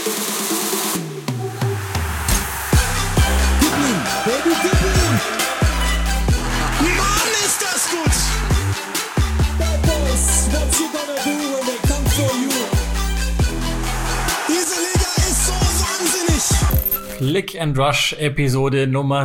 Baby, gib ihm! Mann, ist das gut! Bad Boys, what you gonna do when they come for you? Diese Liga ist so wahnsinnig! Click and Rush Episode Nummer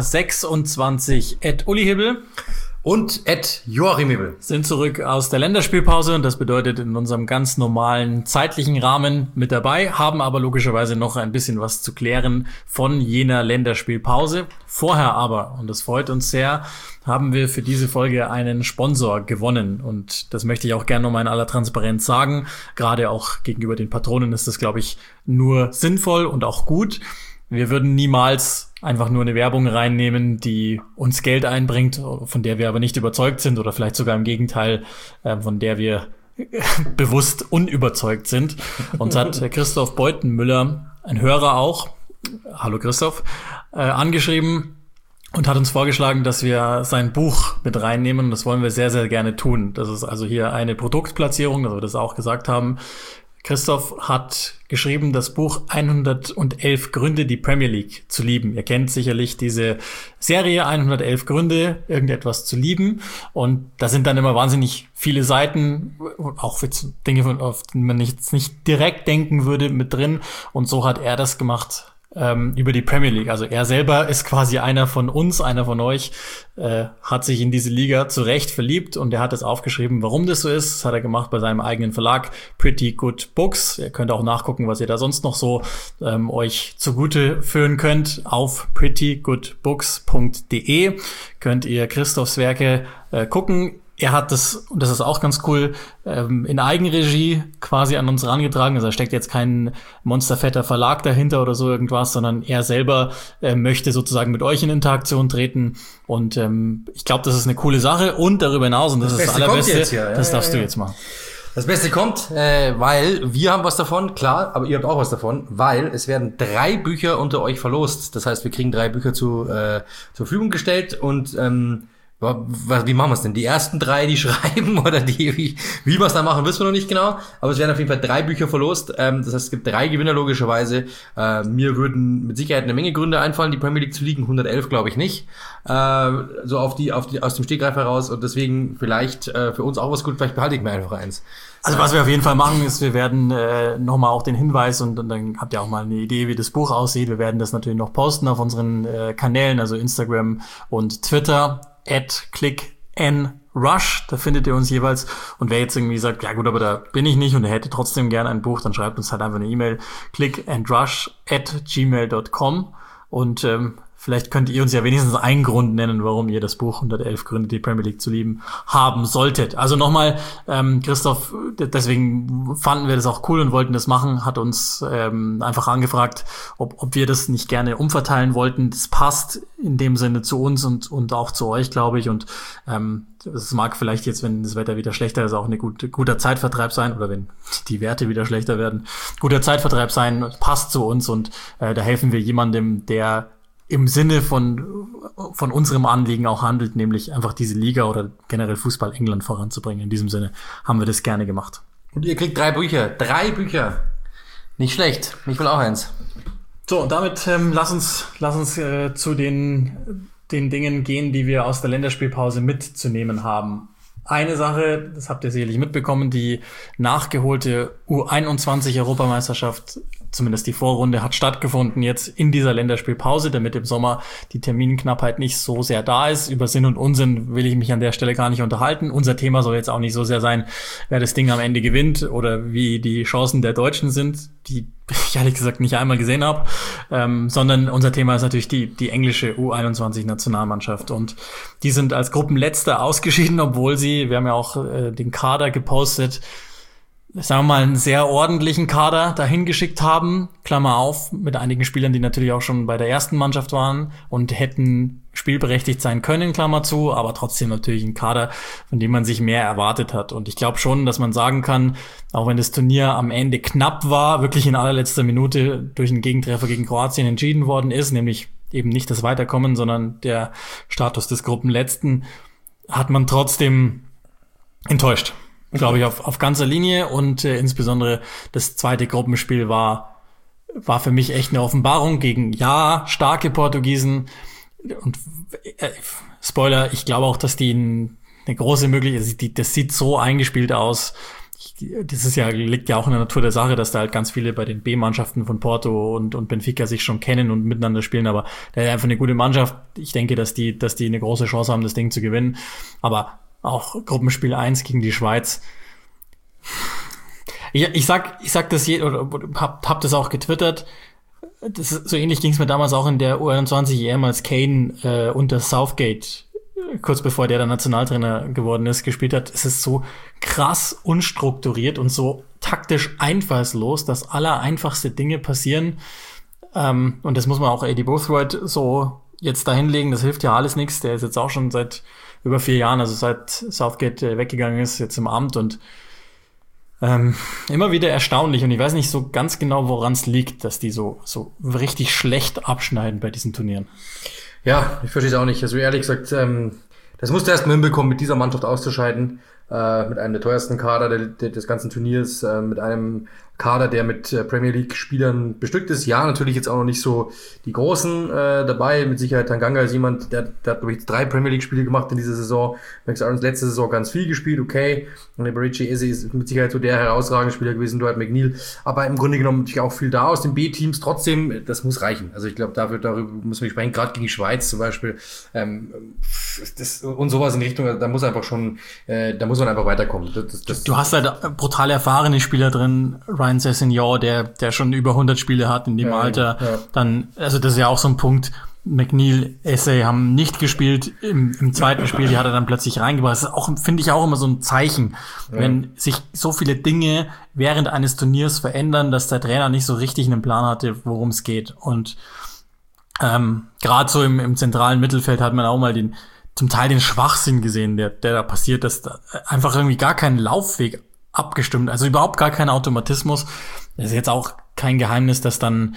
26. Uli Hibbel und Joachim Hibbel sind zurück aus der Länderspielpause und das bedeutet in unserem ganz normalen zeitlichen Rahmen mit dabei, haben aber logischerweise noch ein bisschen was zu klären von jener Länderspielpause. Vorher aber, und das freut uns sehr, haben wir für diese Folge einen Sponsor gewonnen und das möchte ich auch gerne nochmal in aller Transparenz sagen. Gerade auch gegenüber den Patronen ist das, glaube ich, nur sinnvoll und auch gut. Wir würden niemals einfach nur eine Werbung reinnehmen, die uns Geld einbringt, von der wir aber nicht überzeugt sind oder vielleicht sogar im Gegenteil, von der wir bewusst unüberzeugt sind. Uns hat Christoph Beutenmüller, ein Hörer auch, hallo Christoph, angeschrieben und hat uns vorgeschlagen, dass wir sein Buch mit reinnehmen und das wollen wir sehr, sehr gerne tun. Das ist also hier eine Produktplatzierung, dass wir das auch gesagt haben. Christoph hat geschrieben, das Buch 111 Gründe, die Premier League zu lieben. Ihr kennt sicherlich diese Serie 111 Gründe, irgendetwas zu lieben. Und da sind dann immer wahnsinnig viele Seiten, auch Dinge, auf die man nicht direkt denken würde, mit drin. Und so hat er das gemacht über die Premier League. Also er selber ist quasi einer von uns, einer von euch, hat sich in diese Liga zu Recht verliebt und er hat es aufgeschrieben, warum das so ist. Das hat er gemacht bei seinem eigenen Verlag Pretty Good Books. Ihr könnt auch nachgucken, was ihr da sonst noch so euch zugute führen könnt. Auf prettygoodbooks.de könnt ihr Christophs Werke gucken. Er hat das, und das ist auch ganz cool, in Eigenregie quasi an uns herangetragen. Also da steckt jetzt kein monsterfetter Verlag dahinter oder so irgendwas, sondern er selber möchte sozusagen mit euch in Interaktion treten. Und ich glaube, das ist eine coole Sache. Und darüber hinaus, und das ist das Allerbeste, das darfst du jetzt machen. Das Beste kommt, weil wir haben was davon, klar, aber ihr habt auch was davon, weil es werden 3 Bücher unter euch verlost. Das heißt, wir kriegen 3 Bücher zur Verfügung gestellt und wie machen wir es denn? Die ersten 3, die schreiben oder wie wir es dann machen, wissen wir noch nicht genau. Aber es werden auf jeden Fall 3 Bücher verlost. Das heißt, es gibt 3 Gewinner logischerweise. Mir würden mit Sicherheit eine Menge Gründe einfallen, die Premier League zu liegen. 111 glaube ich nicht. So aus dem Stegreif heraus. Und deswegen vielleicht für uns auch was gut. Vielleicht behalte ich mir einfach eins. Also was wir auf jeden Fall machen, ist, wir werden nochmal auch den Hinweis und dann habt ihr auch mal eine Idee, wie das Buch aussieht. Wir werden das natürlich noch posten auf unseren Kanälen, also Instagram und Twitter. @clicknrush, da findet ihr uns jeweils. Und wer jetzt irgendwie sagt, ja gut, aber da bin ich nicht und er hätte trotzdem gerne ein Buch, dann schreibt uns halt einfach eine E-Mail, clickandrush@gmail.com und vielleicht könnt ihr uns ja wenigstens einen Grund nennen, warum ihr das Buch 111 Gründe, die Premier League zu lieben, haben solltet. Also nochmal, Christoph, deswegen fanden wir das auch cool und wollten das machen, hat uns einfach angefragt, ob wir das nicht gerne umverteilen wollten. Das passt in dem Sinne zu uns und auch zu euch, glaube ich. Und es mag vielleicht jetzt, wenn das Wetter wieder schlechter ist, auch ein guter Zeitvertreib sein oder wenn die Werte wieder schlechter werden, guter Zeitvertreib sein, passt zu uns und da helfen wir jemandem, der im Sinne von unserem Anliegen auch handelt, nämlich einfach diese Liga oder generell Fußball England voranzubringen. In diesem Sinne haben wir das gerne gemacht. Und ihr kriegt 3 Bücher. 3 Bücher. Nicht schlecht. Ich will auch eins. So, und damit lass uns zu den Dingen gehen, die wir aus der Länderspielpause mitzunehmen haben. Eine Sache, das habt ihr sicherlich mitbekommen, die nachgeholte U21-Europameisterschaft, zumindest die Vorrunde, hat stattgefunden jetzt in dieser Länderspielpause, damit im Sommer die Terminknappheit nicht so sehr da ist. Über Sinn und Unsinn will ich mich an der Stelle gar nicht unterhalten. Unser Thema soll jetzt auch nicht so sehr sein, wer das Ding am Ende gewinnt oder wie die Chancen der Deutschen sind, die ich ehrlich gesagt nicht einmal gesehen habe, sondern unser Thema ist natürlich die englische U21-Nationalmannschaft und die sind als Gruppenletzter ausgeschieden, obwohl wir haben ja auch den Kader gepostet, sagen wir mal, einen sehr ordentlichen Kader dahin geschickt haben, Klammer auf, mit einigen Spielern, die natürlich auch schon bei der ersten Mannschaft waren und hätten spielberechtigt sein können, Klammer zu, aber trotzdem natürlich ein Kader, von dem man sich mehr erwartet hat. Und ich glaube schon, dass man sagen kann, auch wenn das Turnier am Ende knapp war, wirklich in allerletzter Minute durch einen Gegentreffer gegen Kroatien entschieden worden ist, nämlich eben nicht das Weiterkommen, sondern der Status des Gruppenletzten, hat man trotzdem enttäuscht. Glaube ich, auf ganzer Linie und insbesondere das zweite Gruppenspiel war war für mich echt eine Offenbarung gegen, ja, starke Portugiesen. Und Spoiler, ich glaube auch, dass die eine große Möglichkeit, das sieht so eingespielt aus. Das ist ja, liegt ja auch in der Natur der Sache, dass da halt ganz viele bei den B-Mannschaften von Porto und Benfica sich schon kennen und miteinander spielen, aber der ist einfach eine gute Mannschaft. Ich denke, dass die eine große Chance haben, das Ding zu gewinnen. Aber auch Gruppenspiel 1 gegen die Schweiz. Ich sag das oder hab das auch getwittert. Das ist, so ähnlich ging es mir damals auch in der U21 EM, als Kane unter Southgate, kurz bevor der Nationaltrainer geworden ist, gespielt hat. Es ist so krass unstrukturiert und so taktisch einfallslos, dass allereinfachste Dinge passieren. Und das muss man auch Eddie Boothroyd so jetzt dahinlegen. Das hilft ja alles nichts. Der ist jetzt auch schon seit über 4 Jahren, also seit Southgate weggegangen ist, jetzt im Amt und immer wieder erstaunlich. Und ich weiß nicht so ganz genau, woran es liegt, dass die so richtig schlecht abschneiden bei diesen Turnieren. Ja, ich verstehe es auch nicht. Also ehrlich gesagt, das musst du erst mal hinbekommen, mit dieser Mannschaft auszuscheiden. Mit einem der teuersten Kader des ganzen Turniers, mit einem Kader, der mit Premier League Spielern bestückt ist. Ja, natürlich jetzt auch noch nicht so die Großen dabei. Mit Sicherheit Tanganga ist jemand, der hat, glaube ich, 3 Premier League Spiele gemacht in dieser Saison. Max Aarons letzte Saison ganz viel gespielt, okay. Und Eberici Eze ist mit Sicherheit so der herausragende Spieler gewesen, Dwight McNeil. Aber im Grunde genommen natürlich auch viel da aus den B-Teams. Trotzdem, das muss reichen. Also ich glaube, darüber müssen wir sprechen. Gerade gegen die Schweiz zum Beispiel. Und sowas in Richtung, da muss einfach schon, da muss man einfach weiterkommen. Du hast halt brutal erfahrene Spieler drin, Ryan Sessegnon, der schon über 100 Spiele hat in dem Alter. Ja. Dann, also das ist ja auch so ein Punkt. McNeil, Essay haben nicht gespielt im zweiten Spiel, die hat er dann plötzlich reingebracht. Das ist auch, finde ich, auch immer so ein Zeichen, wenn sich so viele Dinge während eines Turniers verändern, dass der Trainer nicht so richtig einen Plan hatte, worum es geht. Und gerade so im zentralen Mittelfeld hat man auch mal zum Teil den Schwachsinn gesehen, der da passiert, dass da einfach irgendwie gar kein Laufweg abgestimmt, also überhaupt gar kein Automatismus. Das ist jetzt auch kein Geheimnis, dass dann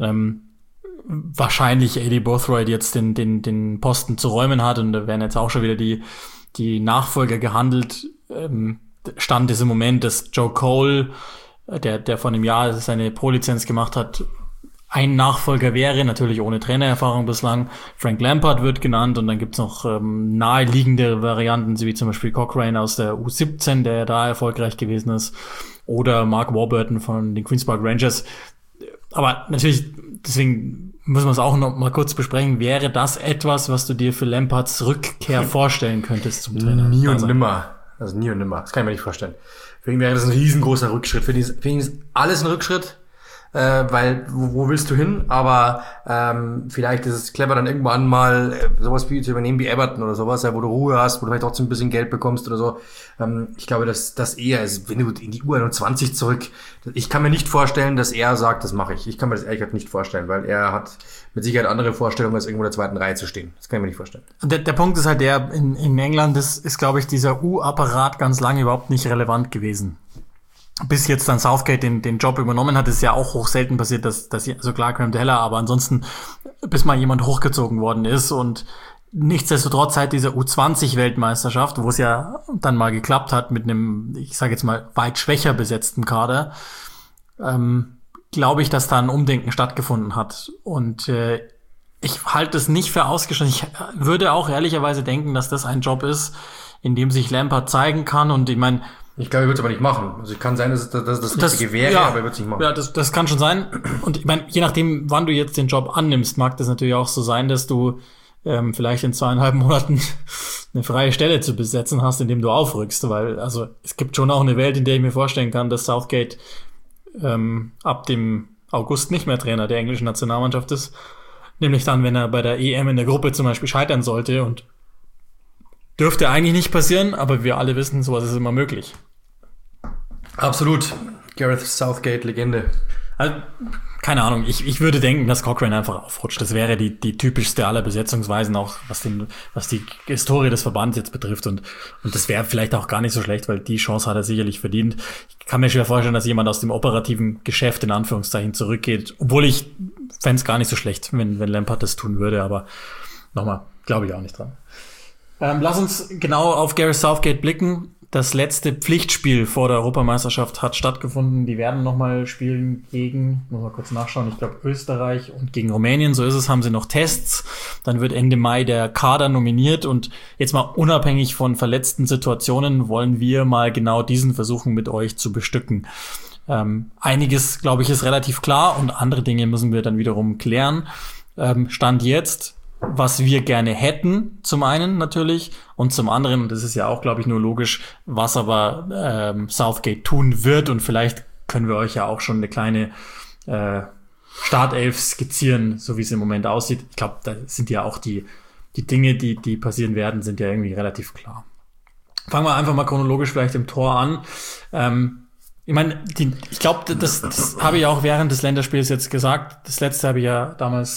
wahrscheinlich Eddie Boothroyd jetzt den Posten zu räumen hat und da werden jetzt auch schon wieder die Nachfolger gehandelt. Stand ist im Moment, dass Joe Cole, der vor einem Jahr seine Pro-Lizenz gemacht hat, ein Nachfolger wäre, natürlich ohne Trainererfahrung bislang. Frank Lampard wird genannt und dann gibt's noch naheliegende Varianten, wie zum Beispiel Cochrane aus der U17, der da erfolgreich gewesen ist, oder Mark Warburton von den Queen's Park Rangers. Aber natürlich, deswegen müssen wir es auch noch mal kurz besprechen, wäre das etwas, was du dir für Lampards Rückkehr vorstellen könntest zum Trainer? Nie und nimmer. Also nie und nimmer. Das kann ich mir nicht vorstellen. Für ihn wäre das ein riesengroßer Rückschritt. Für ihn ist alles ein Rückschritt. Weil, wo willst du hin? Aber vielleicht ist es clever, dann irgendwann mal sowas wie zu übernehmen wie Everton oder sowas, ja, wo du Ruhe hast, wo du vielleicht trotzdem ein bisschen Geld bekommst oder so. Ich glaube, dass das eher ist, wenn du in die U21 zurück. Ich kann mir nicht vorstellen, dass er sagt, das mache ich. Ich kann mir das ehrlich gesagt nicht vorstellen, weil er hat mit Sicherheit andere Vorstellungen, als irgendwo in der zweiten Reihe zu stehen. Das kann ich mir nicht vorstellen. Der Punkt ist halt in England ist, glaube ich, dieser U-Apparat ganz lange überhaupt nicht relevant gewesen. Bis jetzt dann Southgate den Job übernommen hat, ist ja auch hoch selten passiert, dass also klar Graham Taylor, aber ansonsten bis mal jemand hochgezogen worden ist und nichtsdestotrotz seit dieser U20-Weltmeisterschaft, wo es ja dann mal geklappt hat mit einem, ich sage jetzt mal, weit schwächer besetzten Kader, glaube ich, dass da ein Umdenken stattgefunden hat und ich halte es nicht für ausgeschlossen. Ich würde auch ehrlicherweise denken, dass das ein Job ist, in dem sich Lampard zeigen kann und ich meine, ich glaube, er wird es aber nicht machen. Also kann sein, dass das Richtige wäre, ja, aber er wird es nicht machen. Ja, das kann schon sein. Und ich meine, je nachdem, wann du jetzt den Job annimmst, mag das natürlich auch so sein, dass du vielleicht in 2,5 Monaten eine freie Stelle zu besetzen hast, indem du aufrückst. Weil, also es gibt schon auch eine Welt, in der ich mir vorstellen kann, dass Southgate ab dem August nicht mehr Trainer der englischen Nationalmannschaft ist. Nämlich dann, wenn er bei der EM in der Gruppe zum Beispiel scheitern sollte und dürfte eigentlich nicht passieren, aber wir alle wissen, sowas ist immer möglich. Absolut. Gareth Southgate, Legende. Also, keine Ahnung, ich würde denken, dass Cochrane einfach aufrutscht. Das wäre die typischste aller Besetzungsweisen, auch was die Historie des Verbands jetzt betrifft. Und das wäre vielleicht auch gar nicht so schlecht, weil die Chance hat er sicherlich verdient. Ich kann mir schwer vorstellen, dass jemand aus dem operativen Geschäft in Anführungszeichen zurückgeht. Obwohl ich fände es gar nicht so schlecht, wenn Lampard das tun würde. Aber nochmal, glaube ich auch nicht dran. Lass uns genau auf Gareth Southgate blicken. Das letzte Pflichtspiel vor der Europameisterschaft hat stattgefunden. Die werden nochmal spielen gegen, muss mal kurz nachschauen, ich glaube Österreich und gegen Rumänien. So ist es, haben sie noch Tests. Dann wird Ende Mai der Kader nominiert und jetzt mal unabhängig von verletzten Situationen wollen wir mal genau diesen versuchen mit euch zu bestücken. Einiges, glaube ich, ist relativ klar und andere Dinge müssen wir dann wiederum klären. Stand jetzt, was wir gerne hätten, zum einen natürlich, und zum anderen, und das ist ja auch, glaube ich, nur logisch, was aber Southgate tun wird, und vielleicht können wir euch ja auch schon eine kleine Startelf skizzieren, so wie es im Moment aussieht. Ich glaube, da sind ja auch die Dinge, die passieren werden, sind ja irgendwie relativ klar. Fangen wir einfach mal chronologisch vielleicht im Tor an. Ich meine, ich glaube, das habe ich auch während des Länderspiels jetzt gesagt. Das letzte habe ich ja damals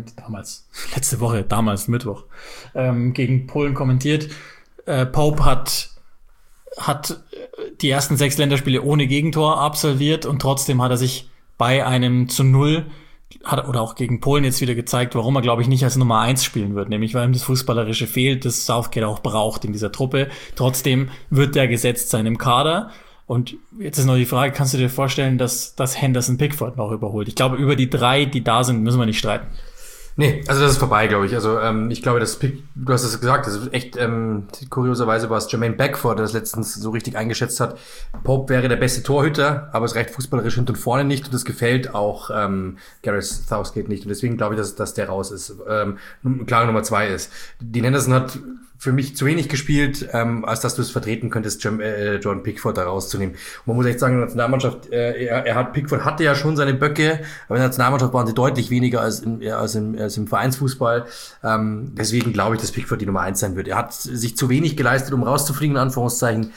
Mittwoch, gegen Polen kommentiert. Pope hat die ersten 6 Länderspiele ohne Gegentor absolviert und trotzdem hat er sich bei einem 0 oder auch gegen Polen jetzt wieder gezeigt, warum er, glaube ich, nicht als Nummer 1 spielen wird. Nämlich, weil ihm das Fußballerische fehlt, das Southgate auch braucht in dieser Truppe. Trotzdem wird der gesetzt sein im Kader. Und jetzt ist noch die Frage, kannst du dir vorstellen, dass Henderson Pickford noch überholt? Ich glaube, über die 3, die da sind, müssen wir nicht streiten. Nee, also das ist vorbei, glaube ich. Also ich glaube, du hast es gesagt, das ist echt, kurioserweise war es Jermaine Beckford, der das letztens so richtig eingeschätzt hat. Pope wäre der beste Torhüter, aber es reicht fußballerisch hinten und vorne nicht und das gefällt auch Gareth Southgate nicht. Und deswegen glaube ich, dass der raus ist. Klare Nummer 2 ist. Dean Henderson hat für mich zu wenig gespielt, als dass du es vertreten könntest, Jordan Pickford da rauszunehmen. Und man muss echt sagen, in der Nationalmannschaft, Pickford hatte ja schon seine Böcke, aber in der Nationalmannschaft waren sie deutlich weniger als im Vereinsfußball. Deswegen glaube ich, dass Pickford die Nummer 1 sein wird. Er hat sich zu wenig geleistet, um rauszufliegen, in Anführungszeichen.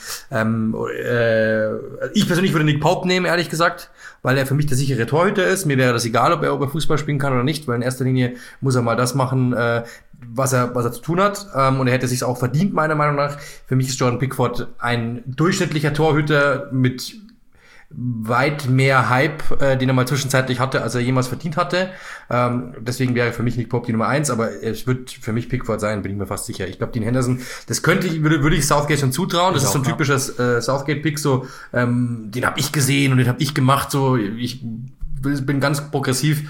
Ich persönlich würde Nick Pope nehmen, ehrlich gesagt, weil er für mich der sichere Torhüter ist. Mir wäre das egal, ob er Fußball spielen kann oder nicht, weil in erster Linie muss er mal das machen, was er zu tun hat, und er hätte sich's auch verdient, meiner Meinung nach. Für mich ist Jordan Pickford ein durchschnittlicher Torhüter mit weit mehr Hype, den er mal zwischenzeitlich hatte, als er jemals verdient hatte. Deswegen wäre für mich Nick Pope die Nummer 1, aber es wird für mich Pickford sein, bin ich mir fast sicher. Ich glaube, Dean Henderson, das würde ich Southgate schon zutrauen. Das ist so ein typischer Southgate-Pick, so, den habe ich gesehen und den habe ich gemacht, so, ich bin ganz progressiv.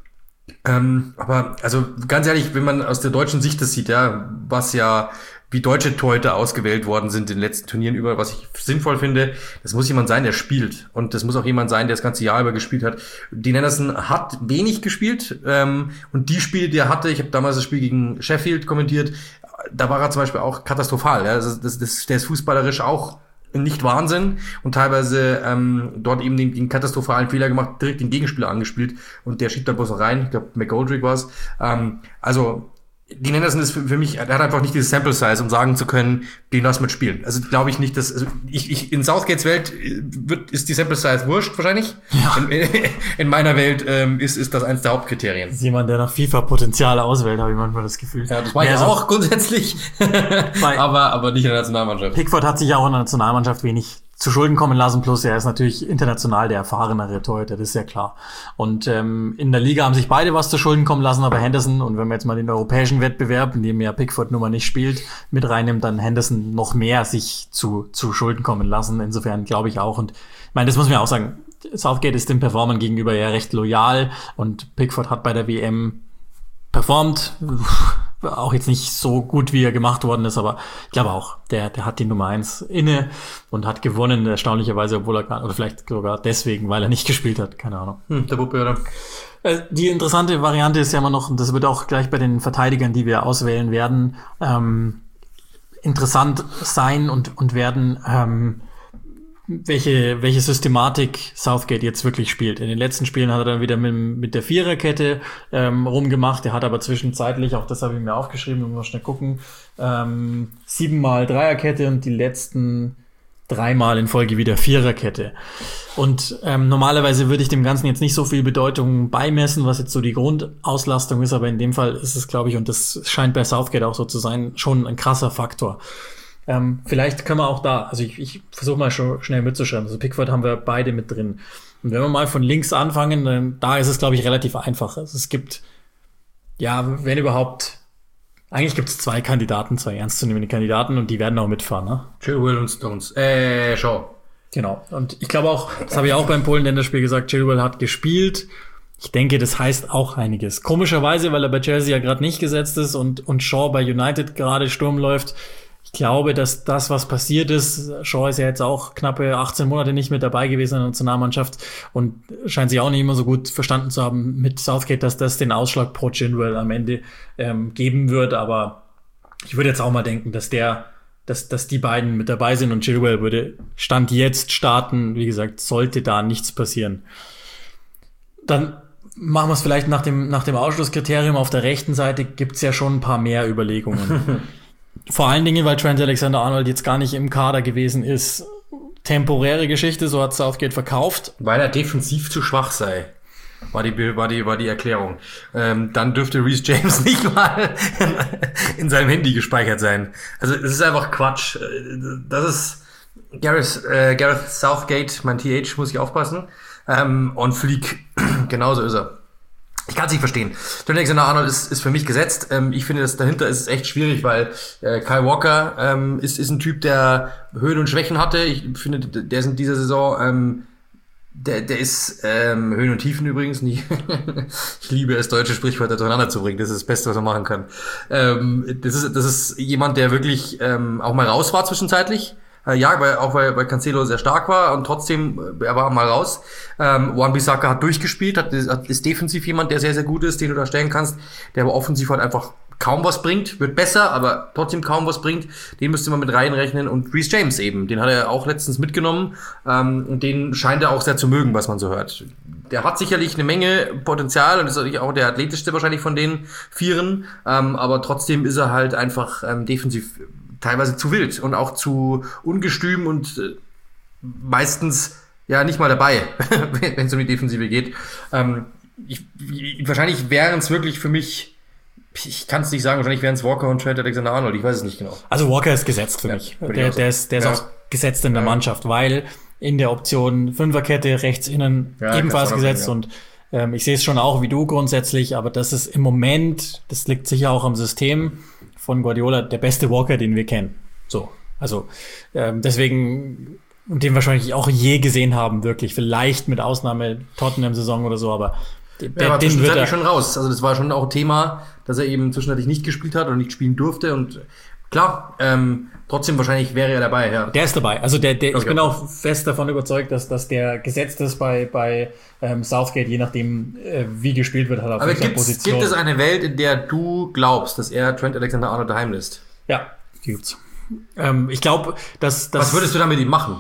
Aber also ganz ehrlich, wenn man aus der deutschen Sicht das sieht, ja, wie deutsche Torhüter ausgewählt worden sind in den letzten Turnieren über, was ich sinnvoll finde, das muss jemand sein, der spielt. Und das muss auch jemand sein, der das ganze Jahr über gespielt hat. Dean Henderson hat wenig gespielt. Und die Spiele, die er hatte, ich habe damals das Spiel gegen Sheffield kommentiert, da war er zum Beispiel auch katastrophal. Ja. Der ist fußballerisch auch nicht Wahnsinn und teilweise dort eben den katastrophalen Fehler gemacht, direkt den Gegenspieler angespielt und der schiebt dann bloß noch rein. Ich glaube, McGoldrick war es. Also Dean Henderson ist für mich, er hat einfach nicht dieses Sample Size, um sagen zu können, den lass mit spielen. Also glaube ich nicht, dass, also in Southgates Welt ist die Sample Size wurscht wahrscheinlich. Ja. In meiner Welt ist das eins der Hauptkriterien. Das ist jemand, der nach FIFA-Potenzial auswählt, habe ich manchmal das Gefühl. Ja, das war ja auch grundsätzlich, aber nicht in der Nationalmannschaft. Pickford hat sich auch in der Nationalmannschaft wenig zu Schulden kommen lassen, plus er ist natürlich international der erfahrenere Torhüter, das ist ja klar. Und in der Liga haben sich beide was zu Schulden kommen lassen, aber Henderson, und wenn man jetzt mal den europäischen Wettbewerb, in dem ja Pickford Nummer nicht spielt, mit reinnimmt, dann Henderson noch mehr sich zu Schulden kommen lassen. Insofern glaube ich auch. Und ich meine, das muss man ja auch sagen, Southgate ist dem Performern gegenüber ja recht loyal und Pickford hat bei der WM performt. Auch jetzt nicht so gut, wie er gemacht worden ist, aber ich glaube auch, der hat die Nummer 1 inne und hat gewonnen, erstaunlicherweise, obwohl er gar, oder vielleicht sogar deswegen, weil er nicht gespielt hat, keine Ahnung. Der Puppe, oder? Die interessante Variante ist ja immer noch, und das wird auch gleich bei den Verteidigern, die wir auswählen werden, interessant sein und werden, welche Systematik Southgate jetzt wirklich spielt. In den letzten Spielen hat er dann wieder mit der Viererkette rumgemacht. Er hat aber zwischenzeitlich, auch das habe ich mir aufgeschrieben, wir schnell gucken, 7-mal Dreierkette und die letzten 3-mal in Folge wieder Viererkette. Und normalerweise würde ich dem Ganzen jetzt nicht so viel Bedeutung beimessen, was jetzt so die Grundauslastung ist, aber in dem Fall ist es, glaube ich, und das scheint bei Southgate auch so zu sein, schon ein krasser Faktor. Vielleicht können wir auch da, also ich versuche mal schon schnell mitzuschreiben. Also Pickford haben wir beide mit drin. Und wenn wir mal von links anfangen, dann, da ist es, glaube ich, relativ einfach. Also es gibt, ja, wenn überhaupt, Eigentlich gibt es zwei ernstzunehmende Kandidaten und die werden auch mitfahren, ne? Chilwell und Stones. Shaw. Genau. Und ich glaube auch, das habe ich auch beim Polen-Länderspiel gesagt, Chilwell hat gespielt. Ich denke, das heißt auch einiges. Komischerweise, weil er bei Chelsea ja gerade nicht gesetzt ist und Shaw bei United gerade Sturm läuft. Ich glaube, dass das, was passiert ist, Shaw ist ja jetzt auch knappe 18 Monate nicht mit dabei gewesen in der Nationalmannschaft und scheint sich auch nicht immer so gut verstanden zu haben mit Southgate, dass das den Ausschlag pro Chilwell am Ende geben wird. Aber ich würde jetzt auch mal denken, dass die beiden mit dabei sind und Chilwell würde Stand jetzt starten. Wie gesagt, sollte da nichts passieren. Dann machen wir es vielleicht nach dem Ausschlusskriterium. Auf der rechten Seite gibt's ja schon ein paar mehr Überlegungen. Vor allen Dingen, weil Trent Alexander-Arnold jetzt gar nicht im Kader gewesen ist. Temporäre Geschichte, so hat Southgate verkauft. Weil er defensiv zu schwach sei. War die Erklärung. Dann dürfte Reece James nicht mal in seinem Handy gespeichert sein. Also es ist einfach Quatsch. Das ist Gareth Southgate, mein TH, muss ich aufpassen. On fleek, genauso ist er. Ich kann es nicht verstehen. Trent Alexander-Arnold ist für mich gesetzt. Ich finde, dass dahinter ist es echt schwierig, weil Kyle Walker ist ein Typ, der Höhen und Schwächen hatte. Ich finde, der ist in dieser Saison der ist Höhen und Tiefen übrigens nicht. Ich liebe es, deutsche Sprichwörter durcheinander zu bringen. Das ist das Beste, was man machen kann. Das ist jemand, der wirklich auch mal raus war zwischenzeitlich. Weil Cancelo sehr stark war und trotzdem, er war mal raus. Wan-Bissaka hat durchgespielt, ist defensiv jemand, der sehr, sehr gut ist, den du da stellen kannst, der aber offensiv halt einfach kaum was bringt, wird besser, aber trotzdem kaum was bringt. Den müsste man mit reinrechnen und Reece James eben, den hat er auch letztens mitgenommen und den scheint er auch sehr zu mögen, was man so hört. Der hat sicherlich eine Menge Potenzial und ist auch der athletischste wahrscheinlich von den Vieren, aber trotzdem ist er halt einfach defensiv teilweise zu wild und auch zu ungestüm und meistens ja nicht mal dabei, wenn es um die Defensive geht. Wahrscheinlich wären es wirklich für mich, ich kann es nicht sagen, wahrscheinlich wären es Walker und Trent Alexander-Arnold, ich weiß es nicht genau. Also Walker ist gesetzt für mich. Der ist auch gesetzt in der Mannschaft, weil in der Option Fünferkette rechts innen ebenfalls gesetzt und ich sehe es schon auch wie du grundsätzlich, aber das ist im Moment, das liegt sicher auch am System von Guardiola, der beste Walker, den wir kennen. So, also deswegen, und den wahrscheinlich auch je gesehen haben, wirklich. Vielleicht mit Ausnahme Tottenham-Saison oder so, aber der war zwischenzeitlich schon raus. Also das war schon auch Thema, dass er eben zwischenzeitlich nicht gespielt hat oder nicht spielen durfte und klar, trotzdem wahrscheinlich wäre er dabei, ja. Der ist dabei. Also okay. Ich bin auch fest davon überzeugt, dass der gesetzt ist bei Southgate, je nachdem, wie gespielt wird, halt auf welcher Position. Gibt es eine Welt, in der du glaubst, dass er Trent Alexander-Arnold daheim lässt? Ja, gibt's. Ich glaube, dass was würdest du da mit ihm machen?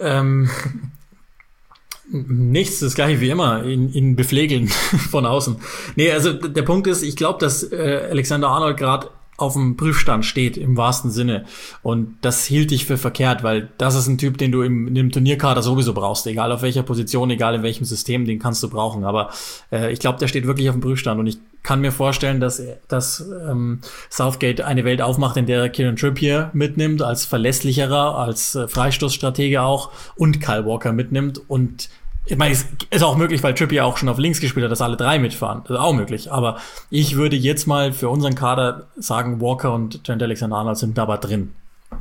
Nichts, das gleiche wie immer, ihn bepflegeln von außen. Nee, also der Punkt ist, ich glaube, dass Alexander-Arnold gerade auf dem Prüfstand steht, im wahrsten Sinne. Und das hielt ich für verkehrt, weil das ist ein Typ, den du in dem Turnierkader sowieso brauchst. Egal auf welcher Position, egal in welchem System, den kannst du brauchen. Aber ich glaube, der steht wirklich auf dem Prüfstand. Und ich kann mir vorstellen, dass Southgate eine Welt aufmacht, in der er Kieran Trippier mitnimmt, als verlässlicherer, als Freistoßstratege auch, und Kyle Walker mitnimmt. Und ich meine, es ist auch möglich, weil Trippier auch schon auf links gespielt hat, dass alle drei mitfahren. Das ist auch möglich. Aber ich würde jetzt mal für unseren Kader sagen, Walker und Trent Alexander-Arnold sind dabei drin.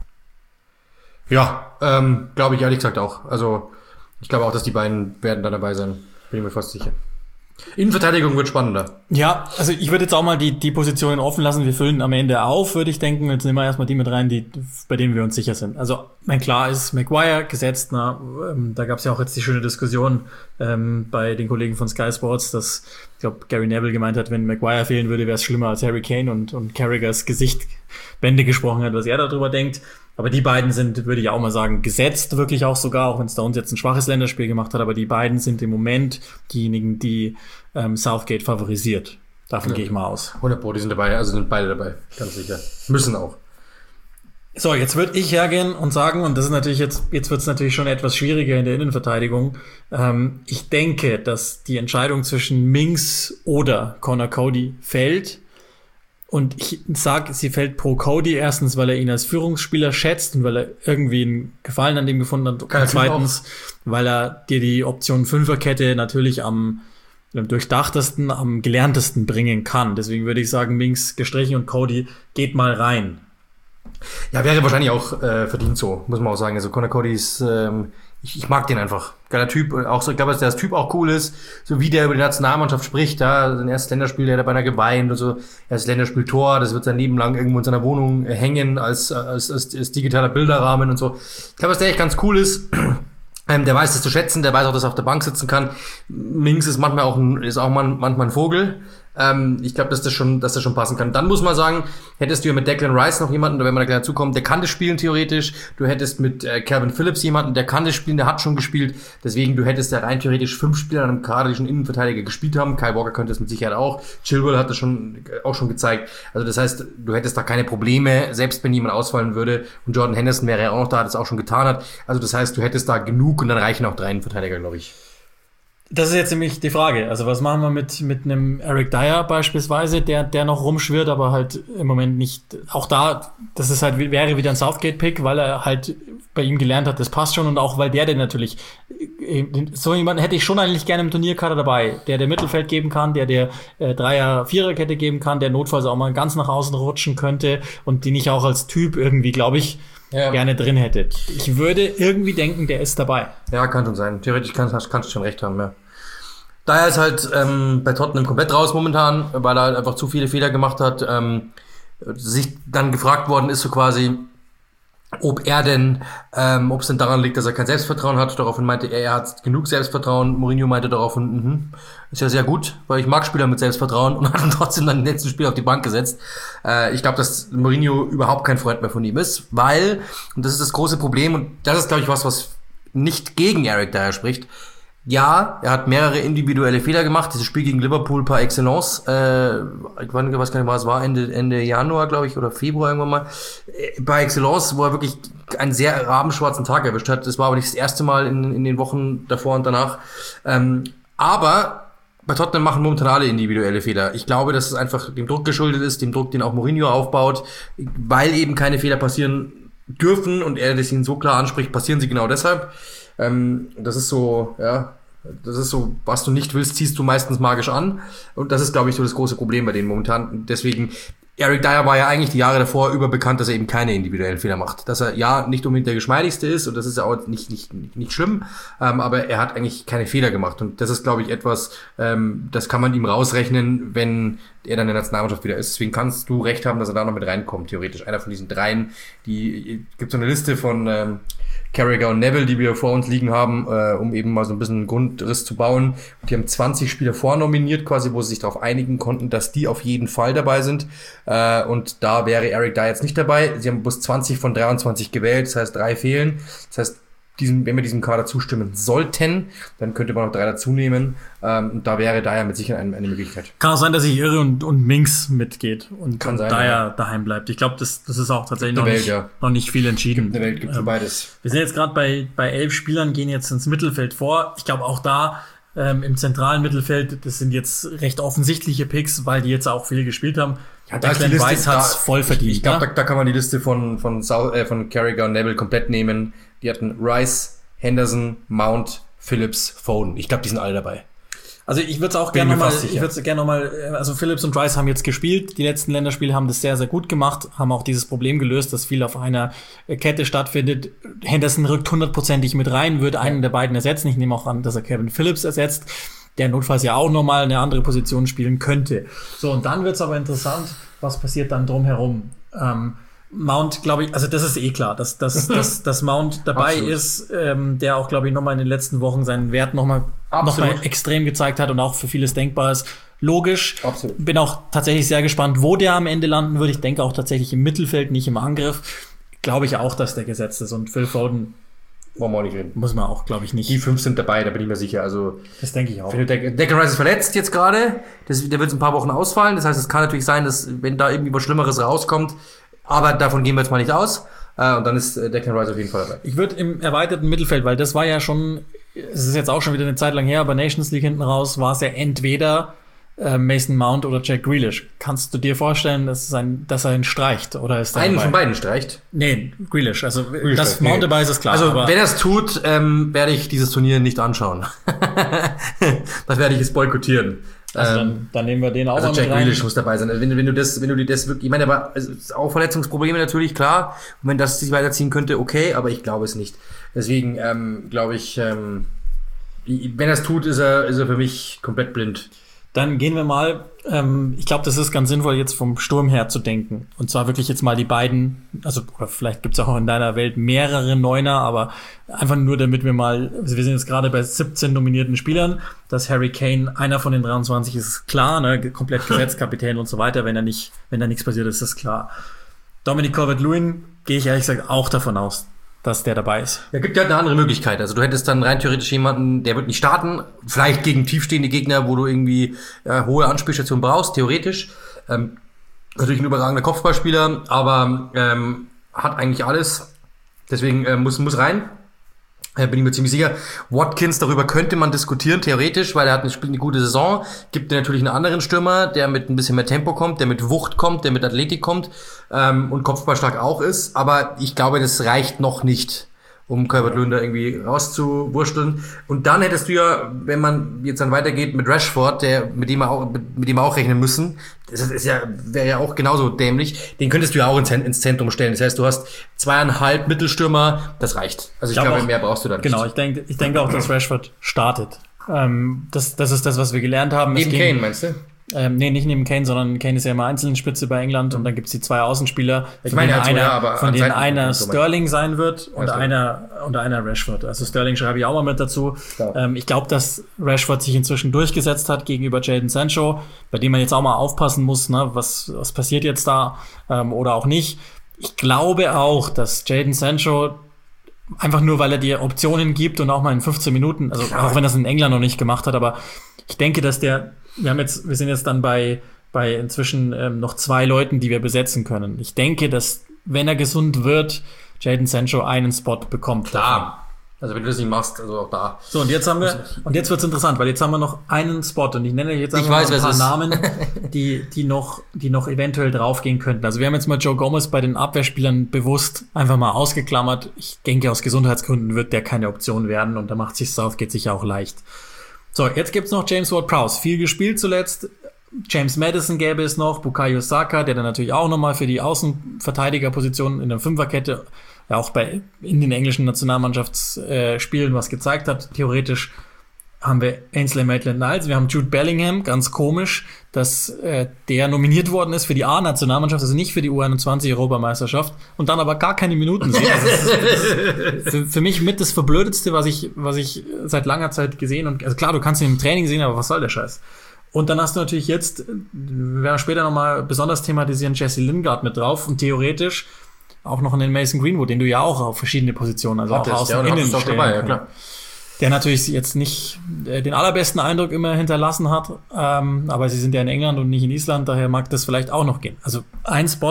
Ja, glaube ich ehrlich gesagt auch. Also ich glaube auch, dass die beiden werden da dabei sein. Bin ich mir fast sicher. Innenverteidigung wird spannender. Ja, also ich würde jetzt auch mal die Positionen offen lassen. Wir füllen am Ende auf, würde ich denken. Jetzt nehmen wir erstmal die mit rein, bei denen wir uns sicher sind. Also, klar ist Maguire gesetzt. Da gab es ja auch jetzt die schöne Diskussion bei den Kollegen von Sky Sports, dass, ich glaube, Gary Neville gemeint hat, wenn Maguire fehlen würde, wäre es schlimmer als Harry Kane und Carragers Gesicht Bände gesprochen hat, was er darüber denkt. Aber die beiden sind, würde ich auch mal sagen, gesetzt, wirklich auch sogar, auch wenn es da uns jetzt ein schwaches Länderspiel gemacht hat, aber die beiden sind im Moment diejenigen, die Southgate favorisiert. Davon gehe ich mal aus. 100%, die sind dabei, also sind beide dabei, ganz sicher. Müssen auch. So, jetzt würde ich hergehen und sagen, und das ist natürlich jetzt wird es natürlich schon etwas schwieriger in der Innenverteidigung. Ich denke, dass die Entscheidung zwischen Mings oder Connor Cody fällt. Und ich sage, sie fällt pro Cody, erstens, weil er ihn als Führungsspieler schätzt und weil er irgendwie einen Gefallen an dem gefunden hat. Und zweitens, weil er dir die Option Fünferkette natürlich am durchdachtesten, am gelerntesten bringen kann. Deswegen würde ich sagen, Minks gestrichen und Cody geht mal rein. Ja, wäre wahrscheinlich auch verdient so, muss man auch sagen. Also Conor Cody ist, ich mag den einfach. Geiler Typ, auch so, ich glaube, dass der Typ auch cool ist, so wie der über die Nationalmannschaft spricht, ja, sein erstes Länderspiel, der hat beinahe geweint und so, erstes Länderspiel-Tor, das wird sein Leben lang irgendwo in seiner Wohnung hängen als digitaler Bilderrahmen und so. Ich glaube, dass der echt ganz cool ist. Der weiß das zu schätzen, der weiß auch, dass er auf der Bank sitzen kann. Minks ist manchmal auch manchmal ein Vogel. Ich glaube, dass das schon passen kann. Dann muss man sagen, hättest du ja mit Declan Rice noch jemanden, wenn man da gleich dazukommt, der kann das spielen theoretisch. Du hättest mit Calvin Phillips jemanden, der kann das spielen, der hat schon gespielt. Deswegen, du hättest ja rein theoretisch 5 Spieler an einem Kader, die schon Innenverteidiger gespielt haben. Kyle Walker könnte es mit Sicherheit auch. Chilwell hat das auch schon gezeigt. Also das heißt, du hättest da keine Probleme, selbst wenn jemand ausfallen würde. Und Jordan Henderson wäre ja auch noch da, das auch schon getan hat. Also das heißt, du hättest da genug und dann reichen auch 3 Innenverteidiger, glaube ich. Das ist jetzt nämlich die Frage. Also was machen wir mit einem Eric Dyer beispielsweise, der noch rumschwirrt, aber halt im Moment nicht, auch da, das ist halt, wäre wieder ein Southgate-Pick, weil er halt bei ihm gelernt hat, das passt schon und auch weil der natürlich, so jemanden hätte ich schon eigentlich gerne im Turnierkader dabei, der Mittelfeld geben kann, der Dreier-, Viererkette geben kann, der notfalls auch mal ganz nach außen rutschen könnte und den ich auch als Typ irgendwie, glaube ich, gerne drin hätte. Ich würde irgendwie denken, der ist dabei. Ja, kann schon sein. Theoretisch kannst du schon recht haben, ja. Daher ist halt bei Tottenham komplett raus momentan, weil er halt einfach zu viele Fehler gemacht hat. Sich dann gefragt worden ist so quasi, ob es denn daran liegt, dass er kein Selbstvertrauen hat. Daraufhin meinte er hat genug Selbstvertrauen. Mourinho meinte daraufhin, ist ja sehr gut, weil ich mag Spieler mit Selbstvertrauen und hat ihn trotzdem dann im letzten Spiel auf die Bank gesetzt. Ich glaube, dass Mourinho überhaupt kein Freund mehr von ihm ist, weil, und das ist das große Problem, und das ist, glaube ich, was nicht gegen Eric Dyer spricht. Ja, er hat mehrere individuelle Fehler gemacht. Dieses Spiel gegen Liverpool par excellence. Ich weiß gar nicht, was war, Ende Januar, glaube ich, oder Februar irgendwann mal. Par excellence, wo er wirklich einen sehr rabenschwarzen Tag erwischt hat. Das war aber nicht das erste Mal in den Wochen davor und danach. Aber bei Tottenham machen momentan alle individuelle Fehler. Ich glaube, dass es einfach dem Druck geschuldet ist, dem Druck, den auch Mourinho aufbaut, weil eben keine Fehler passieren dürfen und er das ihn so klar anspricht, passieren sie genau deshalb. Das ist so, was du nicht willst, ziehst du meistens magisch an. Und das ist, glaube ich, so das große Problem bei denen momentan. Deswegen, Eric Dyer war ja eigentlich die Jahre davor überbekannt, dass er eben keine individuellen Fehler macht. Dass er ja nicht unbedingt der geschmeidigste ist und das ist ja auch nicht schlimm, aber er hat eigentlich keine Fehler gemacht. Und das ist, glaube ich, etwas, das kann man ihm rausrechnen, wenn er dann in der Nationalmannschaft wieder ist. Deswegen kannst du recht haben, dass er da noch mit reinkommt, theoretisch. Einer von diesen 3, gibt so eine Liste von Carragher und Neville, die wir vor uns liegen haben, um eben mal so ein bisschen einen Grundriss zu bauen. Und die haben 20 Spieler vornominiert, quasi, wo sie sich darauf einigen konnten, dass die auf jeden Fall dabei sind. Und da wäre Eric Dyer jetzt nicht dabei. Sie haben bloß 20 von 23 gewählt, das heißt 3 fehlen. Das heißt, wenn wir diesem Kader zustimmen sollten, dann könnte man noch 3 dazu nehmen. Und da wäre Dyer mit Sicherheit eine Möglichkeit. Kann auch sein, dass ich irre und Minks mitgeht und kann sein, Dyer daheim bleibt. Ich glaube, das ist auch tatsächlich noch nicht viel entschieden. Eine Welt gibt für beides. Wir sind jetzt gerade bei 11 Spielern, gehen jetzt ins Mittelfeld vor. Ich glaube auch da im zentralen Mittelfeld, das sind jetzt recht offensichtliche Picks, weil die jetzt auch viel gespielt haben. Ja, da Declan Rice hat's voll verdient. Ich glaube, da kann man die Liste von Carragher und Neville komplett nehmen. Die hatten Rice, Henderson, Mount, Phillips, Foden. Ich glaube, die sind alle dabei. Also ich würde es auch gerne nochmal, also Phillips und Rice haben jetzt gespielt. Die letzten Länderspiele haben das sehr, sehr gut gemacht, haben auch dieses Problem gelöst, dass viel auf einer Kette stattfindet. Henderson rückt 100%ig mit rein, wird einen der beiden ersetzen. Ich nehme auch an, dass er Kevin Phillips ersetzt, der notfalls ja auch nochmal eine andere Position spielen könnte. So, und dann wird's aber interessant, was passiert dann drumherum. Mount, glaube ich, also das ist eh klar, dass Mount dabei ist, der auch, glaube ich, nochmal in den letzten Wochen seinen Wert nochmal extrem gezeigt hat und auch für vieles denkbar ist. Logisch. Absolut. Bin auch tatsächlich sehr gespannt, wo der am Ende landen würde. Ich denke auch tatsächlich im Mittelfeld, nicht im Angriff. Glaube ich auch, dass der gesetzt ist. Und Phil Foden wollen wir auch nicht reden. Muss man auch, glaube ich, nicht. Die 5 sind dabei, da bin ich mir sicher. Also das denke ich auch. Declan Rice ist verletzt jetzt gerade. Der wird ein paar Wochen ausfallen. Das heißt, es kann natürlich sein, dass wenn da irgendwie was Schlimmeres rauskommt, aber davon gehen wir jetzt mal nicht aus. Und dann ist Declan Rice auf jeden Fall dabei. Ich würde im erweiterten Mittelfeld, weil das war ja schon, es ist jetzt auch schon wieder eine Zeit lang her, aber Nations League hinten raus war es ja entweder Mason Mount oder Jack Grealish. Kannst du dir vorstellen, dass er ihn streicht? Oder ist einen von beiden streicht? Nee, Grealish. Also, Grealish dass Mount dabei ist klar. Also, wenn er es tut, werde ich dieses Turnier nicht anschauen. Das werde ich jetzt boykottieren. Also dann nehmen wir den auch Also mal Jack mit rein. Grealish muss dabei sein. Wenn du das wirklich, ich meine, aber es ist auch Verletzungsprobleme natürlich, klar. Und wenn das sich weiterziehen könnte, okay, aber ich glaube es nicht. Deswegen glaube ich, wenn er es tut, ist er für mich komplett blind. Dann gehen wir mal, ich glaube, das ist ganz sinnvoll, jetzt vom Sturm her zu denken. Und zwar wirklich jetzt mal die beiden, also oder vielleicht gibt's auch in deiner Welt mehrere Neuner, aber einfach nur, damit wir mal, also wir sind jetzt gerade bei 17 nominierten Spielern, dass Harry Kane einer von den 23 ist klar, ne, komplett gesetzt, Kapitän und so weiter, wenn da nichts passiert, ist das klar. Dominic Calvert-Lewin gehe ich ehrlich gesagt auch davon aus, dass der dabei ist. Ja, gibt ja eine andere Möglichkeit. Also du hättest dann rein theoretisch jemanden, der wird nicht starten, vielleicht gegen tiefstehende Gegner, wo du irgendwie hohe Anspielstation brauchst, theoretisch. Natürlich ein überragender Kopfballspieler, aber hat eigentlich alles. Deswegen muss rein. Bin ich mir ziemlich sicher. Watkins, darüber könnte man diskutieren, theoretisch, weil er hat eine gute Saison. Gibt dir natürlich einen anderen Stürmer, der mit ein bisschen mehr Tempo kommt, der mit Wucht kommt, der mit Athletik kommt und kopfballstark auch ist. Aber ich glaube, das reicht noch nicht, um Calvert-Lewin da irgendwie rauszuwursteln. Und dann hättest du ja, wenn man jetzt dann weitergeht mit Rashford, mit dem wir auch rechnen müssen, wäre ja auch genauso dämlich, den könntest du ja auch ins Zentrum stellen. Das heißt, du hast 2,5 Mittelstürmer, das reicht. Also ich glaube, mehr brauchst du dann nicht. Genau, ich denke auch, dass Rashford startet. Das ist das, was wir gelernt haben. Neben Kane, meinst du? Nee, nicht neben Kane, sondern Kane ist ja immer Einzelspitze bei England und dann gibt's die zwei Außenspieler, von denen einer Sterling sein wird und einer Rashford. Also Sterling schreibe ich auch mal mit dazu. Ich glaube, dass Rashford sich inzwischen durchgesetzt hat gegenüber Jadon Sancho, bei dem man jetzt auch mal aufpassen muss, ne, was passiert jetzt da oder auch nicht. Ich glaube auch, dass Jadon Sancho einfach nur, weil er dir Optionen gibt und auch mal in 15 Minuten, also auch wenn er es in England noch nicht gemacht hat, aber ich denke, dass wir sind jetzt dann bei inzwischen noch 2 Leuten, die wir besetzen können. Ich denke, dass, wenn er gesund wird, Jadon Sancho einen Spot bekommt. Da. Also wenn du das nicht machst, also auch da. So, und jetzt wird's interessant, weil jetzt haben wir noch einen Spot und ich nenne jetzt einfach mal ein paar Namen, die noch eventuell draufgehen könnten. Also wir haben jetzt mal Joe Gomez bei den Abwehrspielern bewusst einfach mal ausgeklammert. Ich denke, aus Gesundheitsgründen wird der keine Option werden und da macht sich Southgate sicher auch leicht. So, jetzt gibt's noch James Ward-Prowse. Viel gespielt zuletzt. James Maddison gäbe es noch. Bukayo Saka, der dann natürlich auch nochmal für die Außenverteidigerposition in der Fünferkette ja auch in den englischen Nationalmannschaftsspielen was gezeigt hat. Theoretisch haben wir Ainsley Maitland-Niles, wir haben Jude Bellingham, ganz komisch, dass der nominiert worden ist für die A-Nationalmannschaft, also nicht für die U21-Europameisterschaft und dann aber gar keine Minuten sieht. Das ist für mich mit das Verblödetste, was ich seit langer Zeit gesehen und also klar, du kannst ihn im Training sehen, aber was soll der Scheiß? Und dann hast du natürlich jetzt, wir werden später nochmal besonders thematisieren, Jesse Lingard mit drauf und theoretisch auch noch einen Mason Greenwood, den du ja auch auf verschiedene Positionen, also auch außen innen stellen kannst. Der natürlich jetzt nicht den allerbesten Eindruck immer hinterlassen hat, aber sie sind ja in England und nicht in Island, daher mag das vielleicht auch noch gehen. Also ein Spot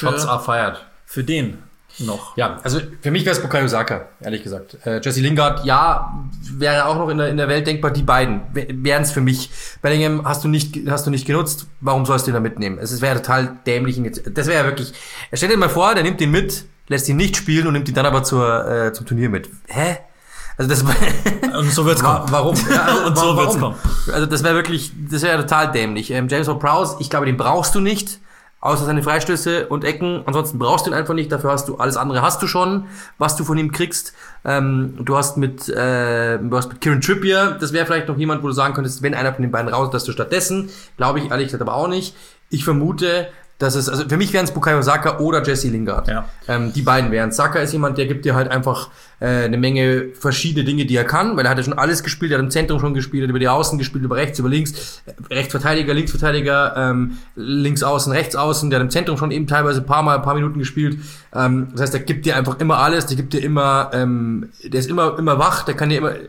für den noch. Ja, also für mich wäre es Bukayo Saka, ehrlich gesagt. Jesse Lingard, ja, wäre auch noch in der Welt denkbar. Die beiden wären es für mich. Bellingham hast du nicht genutzt, warum sollst du ihn da mitnehmen? Es wäre total dämlich. Das wäre ja wirklich, stell dir mal vor, der nimmt ihn mit, lässt ihn nicht spielen und nimmt ihn dann aber zum Turnier mit. Hä? Also das und so wird's kommen. Warum? Ja, und so wird's kommen. Also das wäre total dämlich. James Ward-Prowse, ich glaube, den brauchst du nicht, außer seine Freistöße und Ecken. Ansonsten brauchst du ihn einfach nicht. Dafür hast du alles andere hast du schon, was du von ihm kriegst. Du hast mit Kieran Trippier, das wäre vielleicht noch jemand, wo du sagen könntest, wenn einer von den beiden raus ist, dass du stattdessen, glaube ich ehrlich gesagt aber auch nicht. Ich vermute, dass es, also für mich wären es Bukayo Saka oder Jesse Lingard. Ja. Die beiden wären. Saka ist jemand, der gibt dir halt einfach eine Menge verschiedene Dinge, die er kann, weil er hat ja schon alles gespielt, er hat im Zentrum schon gespielt, hat über die Außen gespielt, über rechts, über links, Rechtsverteidiger, Linksverteidiger, links außen, rechts außen, der hat im Zentrum schon eben teilweise ein paar Minuten gespielt. Das heißt, der gibt dir einfach immer alles, der gibt dir immer, der ist immer wach, der kann dir immer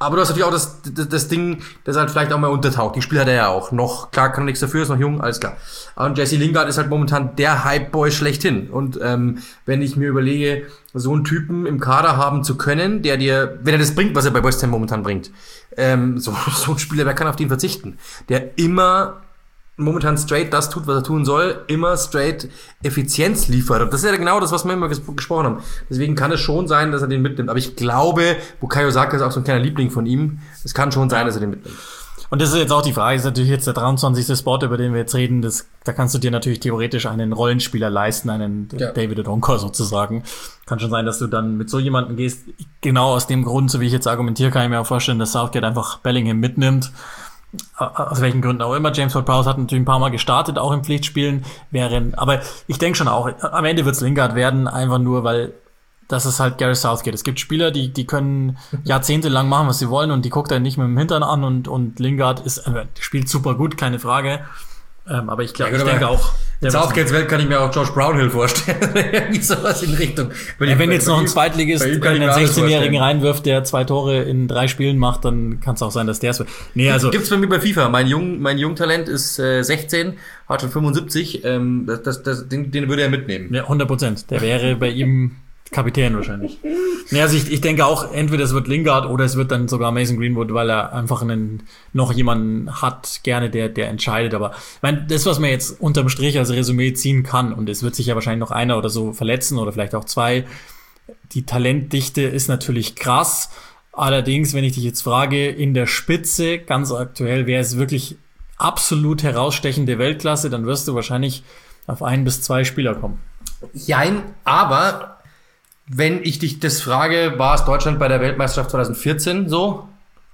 Aber du hast natürlich auch das Ding, das halt vielleicht auch mal untertaucht. Die Spiele hat er ja auch. Noch, klar, kann er nichts dafür, ist noch jung, alles klar. Und Jesse Lingard ist halt momentan der Hype-Boy schlechthin. Und wenn ich mir überlege, so einen Typen im Kader haben zu können, der dir, wenn er das bringt, was er bei West Ham momentan bringt, so ein Spieler, wer kann auf den verzichten? Der immer momentan straight das tut, was er tun soll, immer straight Effizienz liefert. Und das ist ja genau das, was wir immer gesprochen haben. Deswegen kann es schon sein, dass er den mitnimmt. Aber ich glaube, Bukayo Saka ist auch so ein kleiner Liebling von ihm. Es kann schon sein, dass er den mitnimmt. Und das ist jetzt auch die Frage, ist natürlich jetzt der 23. Spot, über den wir jetzt reden, da kannst du dir natürlich theoretisch einen Rollenspieler leisten, einen David Odonkor sozusagen. Kann schon sein, dass du dann mit so jemandem gehst. Genau aus dem Grund, so wie ich jetzt argumentiere, kann ich mir auch vorstellen, dass Southgate einfach Bellingham mitnimmt. Aus welchen Gründen auch immer. James Ward-Prowse hat natürlich ein paar Mal gestartet, auch in Pflichtspielen. Aber ich denke schon auch, am Ende wird's Lingard werden, einfach nur, weil das ist halt Gareth Southgate. Es gibt Spieler, die können jahrzehntelang machen, was sie wollen, und die guckt er nicht mit dem Hintern an, und Lingard spielt super gut, keine Frage. Aber ich glaube, ich denke auch. In Southgates Welt kann ich mir auch Josh Brownhill vorstellen. Irgendwie sowas in Richtung. Wenn jetzt noch ein Zweitligist einen 16-Jährigen reinwirft, der 2 Tore in 3 Spielen macht, dann kann es auch sein, dass der es wird. Nee, also. Gibt's bei mir bei FIFA. Mein Jungtalent ist 16, hat schon 75. Den würde er mitnehmen. Ja, 100%. Der wäre bei ihm Kapitän wahrscheinlich. Nee, also ich denke auch, entweder es wird Lingard oder es wird dann sogar Mason Greenwood, weil er einfach noch jemanden hat, gerne, der entscheidet. Aber ich meine, das, was man jetzt unterm Strich als Resümee ziehen kann, und es wird sich ja wahrscheinlich noch einer oder so verletzen oder vielleicht auch 2, die Talentdichte ist natürlich krass. Allerdings, wenn ich dich jetzt frage, in der Spitze, ganz aktuell, wäre es wirklich absolut herausstechende Weltklasse, dann wirst du wahrscheinlich auf 1 bis 2 Spieler kommen. Jein, aber wenn ich dich das frage, war es Deutschland bei der Weltmeisterschaft 2014 so?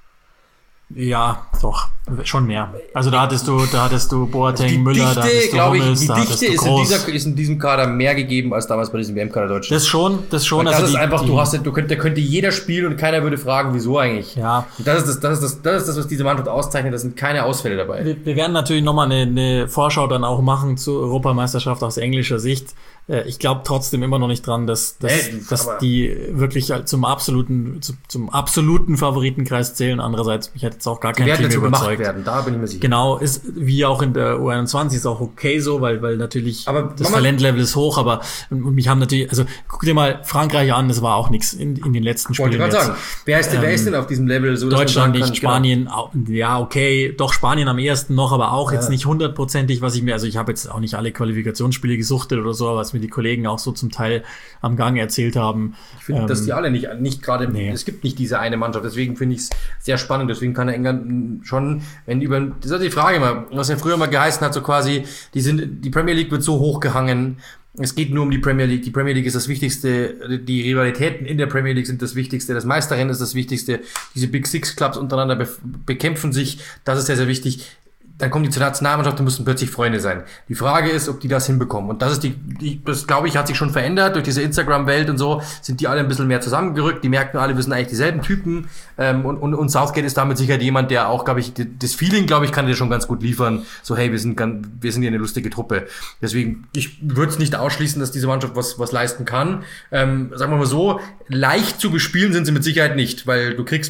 Ja, doch, schon mehr. Also da hattest du Boateng, Müller, da hattest du Hummels, die Dichte ist in diesem Kader mehr gegeben als damals bei diesem WM-Kader Deutschland. Das schon. Das also ist einfach, da könnte jeder spielen und keiner würde fragen, wieso eigentlich. Ja. Und das ist das, was diese Mannschaft auszeichnet. Da sind keine Ausfälle dabei. Wir werden natürlich nochmal eine Vorschau dann auch machen zur Europameisterschaft aus englischer Sicht. Ich glaube trotzdem immer noch nicht dran, dass die wirklich zum absoluten Favoritenkreis zählen. Andererseits, ich hätte jetzt auch gar kein Team überzeugt. Werden, da bin ich mir sicher. Genau, ist wie auch in der U21 ist auch okay so, weil natürlich das Talentlevel ist hoch, aber und mich haben natürlich, also guck dir mal Frankreich an, das war auch nichts in den letzten Spielen. Wollte ich gerade sagen, wer ist denn auf diesem Level so? Deutschland nicht, Spanien, ja okay, doch Spanien am ehesten noch, aber auch jetzt nicht 100%ig, also ich habe jetzt auch nicht alle Qualifikationsspiele gesuchtet oder so, was mir die Kollegen auch so zum Teil am Gang erzählt haben. Ich finde, dass die alle nicht gerade, es gibt nicht diese eine Mannschaft, deswegen finde ich es sehr spannend, deswegen kann der England schon, das ist die Frage immer, was ja früher mal geheißen hat, so quasi, die Premier League wird so hochgehangen, es geht nur um die Premier League ist das Wichtigste, die Rivalitäten in der Premier League sind das Wichtigste, das Meisterrennen ist das Wichtigste, diese Big Six Clubs untereinander bekämpfen sich, das ist sehr, sehr wichtig. Dann kommen die zur Nationalmannschaft und müssen plötzlich Freunde sein. Die Frage ist, ob die das hinbekommen. Und das ist das glaube ich, hat sich schon verändert. Durch diese Instagram-Welt und so sind die alle ein bisschen mehr zusammengerückt. Die merken alle, wir sind eigentlich dieselben Typen. Und Southgate ist damit sicher jemand, der auch, glaube ich, das Feeling, glaube ich, kann dir schon ganz gut liefern. So, hey, wir sind hier eine lustige Truppe. Deswegen, ich würde es nicht ausschließen, dass diese Mannschaft was leisten kann. Sagen wir mal so, leicht zu bespielen sind sie mit Sicherheit nicht, weil du kriegst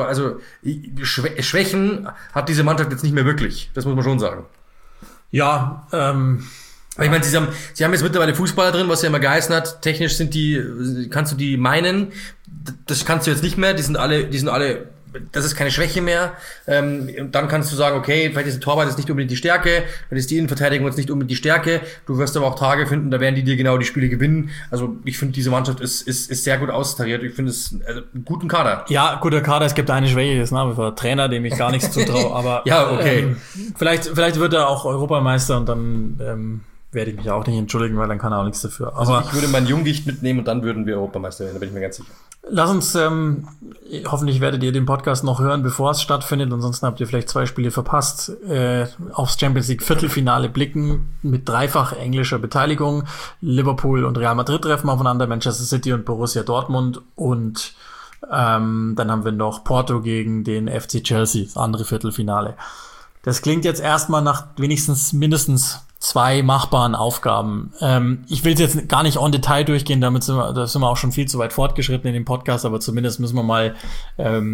Schwächen hat diese Mannschaft jetzt nicht mehr wirklich. Das muss man schon sagen. Ja, ich meine, sie haben jetzt mittlerweile Fußballer drin, was ja immer geheißen hat. Technisch kannst du die meinen. Das kannst du jetzt nicht mehr. Die sind alle, das ist keine Schwäche mehr. Und dann kannst du sagen, okay, vielleicht ist die Torwart jetzt nicht unbedingt die Stärke, vielleicht ist die Innenverteidigung jetzt nicht unbedingt die Stärke. Du wirst aber auch Tage finden, da werden die dir genau die Spiele gewinnen. Also ich finde, diese Mannschaft ist sehr gut austariert. Ich finde es einen guten Kader. Ja, guter Kader. Es gibt eine Schwäche, das ist nach wie vor Trainer, dem ich gar nichts zutraue. Aber ja, okay. Vielleicht wird er auch Europameister und dann werde ich mich auch nicht entschuldigen, weil dann kann er auch nichts dafür. Aber also ich würde meinen Jungdicht mitnehmen und dann würden wir Europameister werden, da bin ich mir ganz sicher. Lass uns, hoffentlich werdet ihr den Podcast noch hören, bevor es stattfindet, ansonsten habt ihr vielleicht 2 Spiele verpasst, aufs Champions League Viertelfinale blicken mit dreifach englischer Beteiligung. Liverpool und Real Madrid treffen aufeinander, Manchester City und Borussia Dortmund und dann haben wir noch Porto gegen den FC Chelsea, das andere Viertelfinale. Das klingt jetzt erstmal nach mindestens 2 machbaren Aufgaben. Ich will jetzt gar nicht en Detail durchgehen, da sind wir auch schon viel zu weit fortgeschritten in dem Podcast, aber zumindest müssen wir mal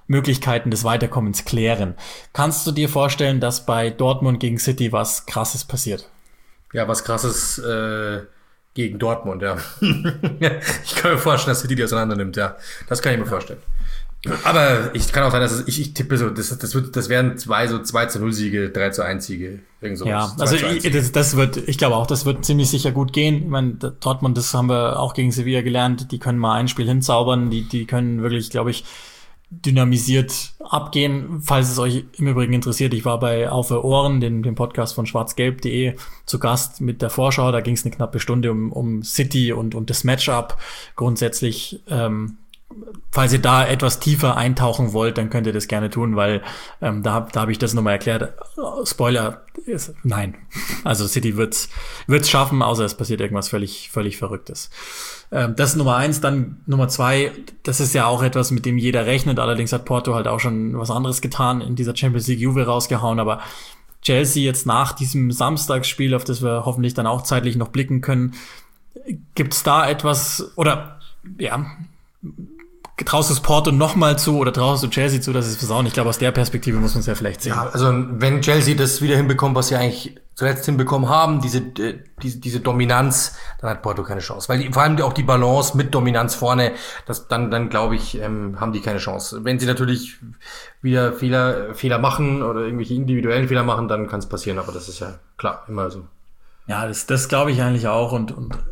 Möglichkeiten des Weiterkommens klären. Kannst du dir vorstellen, dass bei Dortmund gegen City was Krasses passiert? Ja, was Krasses gegen Dortmund, ja. Ich kann mir vorstellen, dass City die auseinander nimmt, ja. Das kann ich mir vorstellen. Aber ich kann auch sein, dass ich tippe so, das wären 2-0 Siege, 3-1 Siege, irgend sowas. Ja, also ich glaube auch, das wird ziemlich sicher gut gehen. Ich meine, Dortmund, das haben wir auch gegen Sevilla gelernt, die können mal ein Spiel hinzaubern, die können wirklich, glaube ich, dynamisiert abgehen. Falls es euch im Übrigen interessiert, ich war bei Auf Ohren, dem Podcast von schwarzgelb.de, zu Gast mit der Vorschau. Da ging es eine knappe Stunde um City und das Matchup. Grundsätzlich, falls ihr da etwas tiefer eintauchen wollt, dann könnt ihr das gerne tun, weil da hab ich das nochmal erklärt. Spoiler, nein. Also City wird's schaffen, außer es passiert irgendwas völlig Verrücktes. Das ist Nummer 1. Dann Nummer 2, das ist ja auch etwas, mit dem jeder rechnet. Allerdings hat Porto halt auch schon was anderes getan, in dieser Champions League Juve rausgehauen. Aber Chelsea jetzt nach diesem Samstagsspiel, auf das wir hoffentlich dann auch zeitlich noch blicken können, gibt's da etwas, oder ja, traust du es Porto nochmal zu oder traust du Chelsea zu, dass sie es versauen? Ich glaube, aus der Perspektive muss man es ja vielleicht sehen. Ja, also wenn Chelsea das wieder hinbekommt, was sie eigentlich zuletzt hinbekommen haben, diese Dominanz, dann hat Porto keine Chance. Weil vor allem auch die Balance mit Dominanz vorne, dann glaube ich, haben die keine Chance. Wenn sie natürlich wieder Fehler machen oder irgendwelche individuellen Fehler machen, dann kann es passieren, aber das ist ja klar, immer so. Ja, das glaube ich eigentlich auch und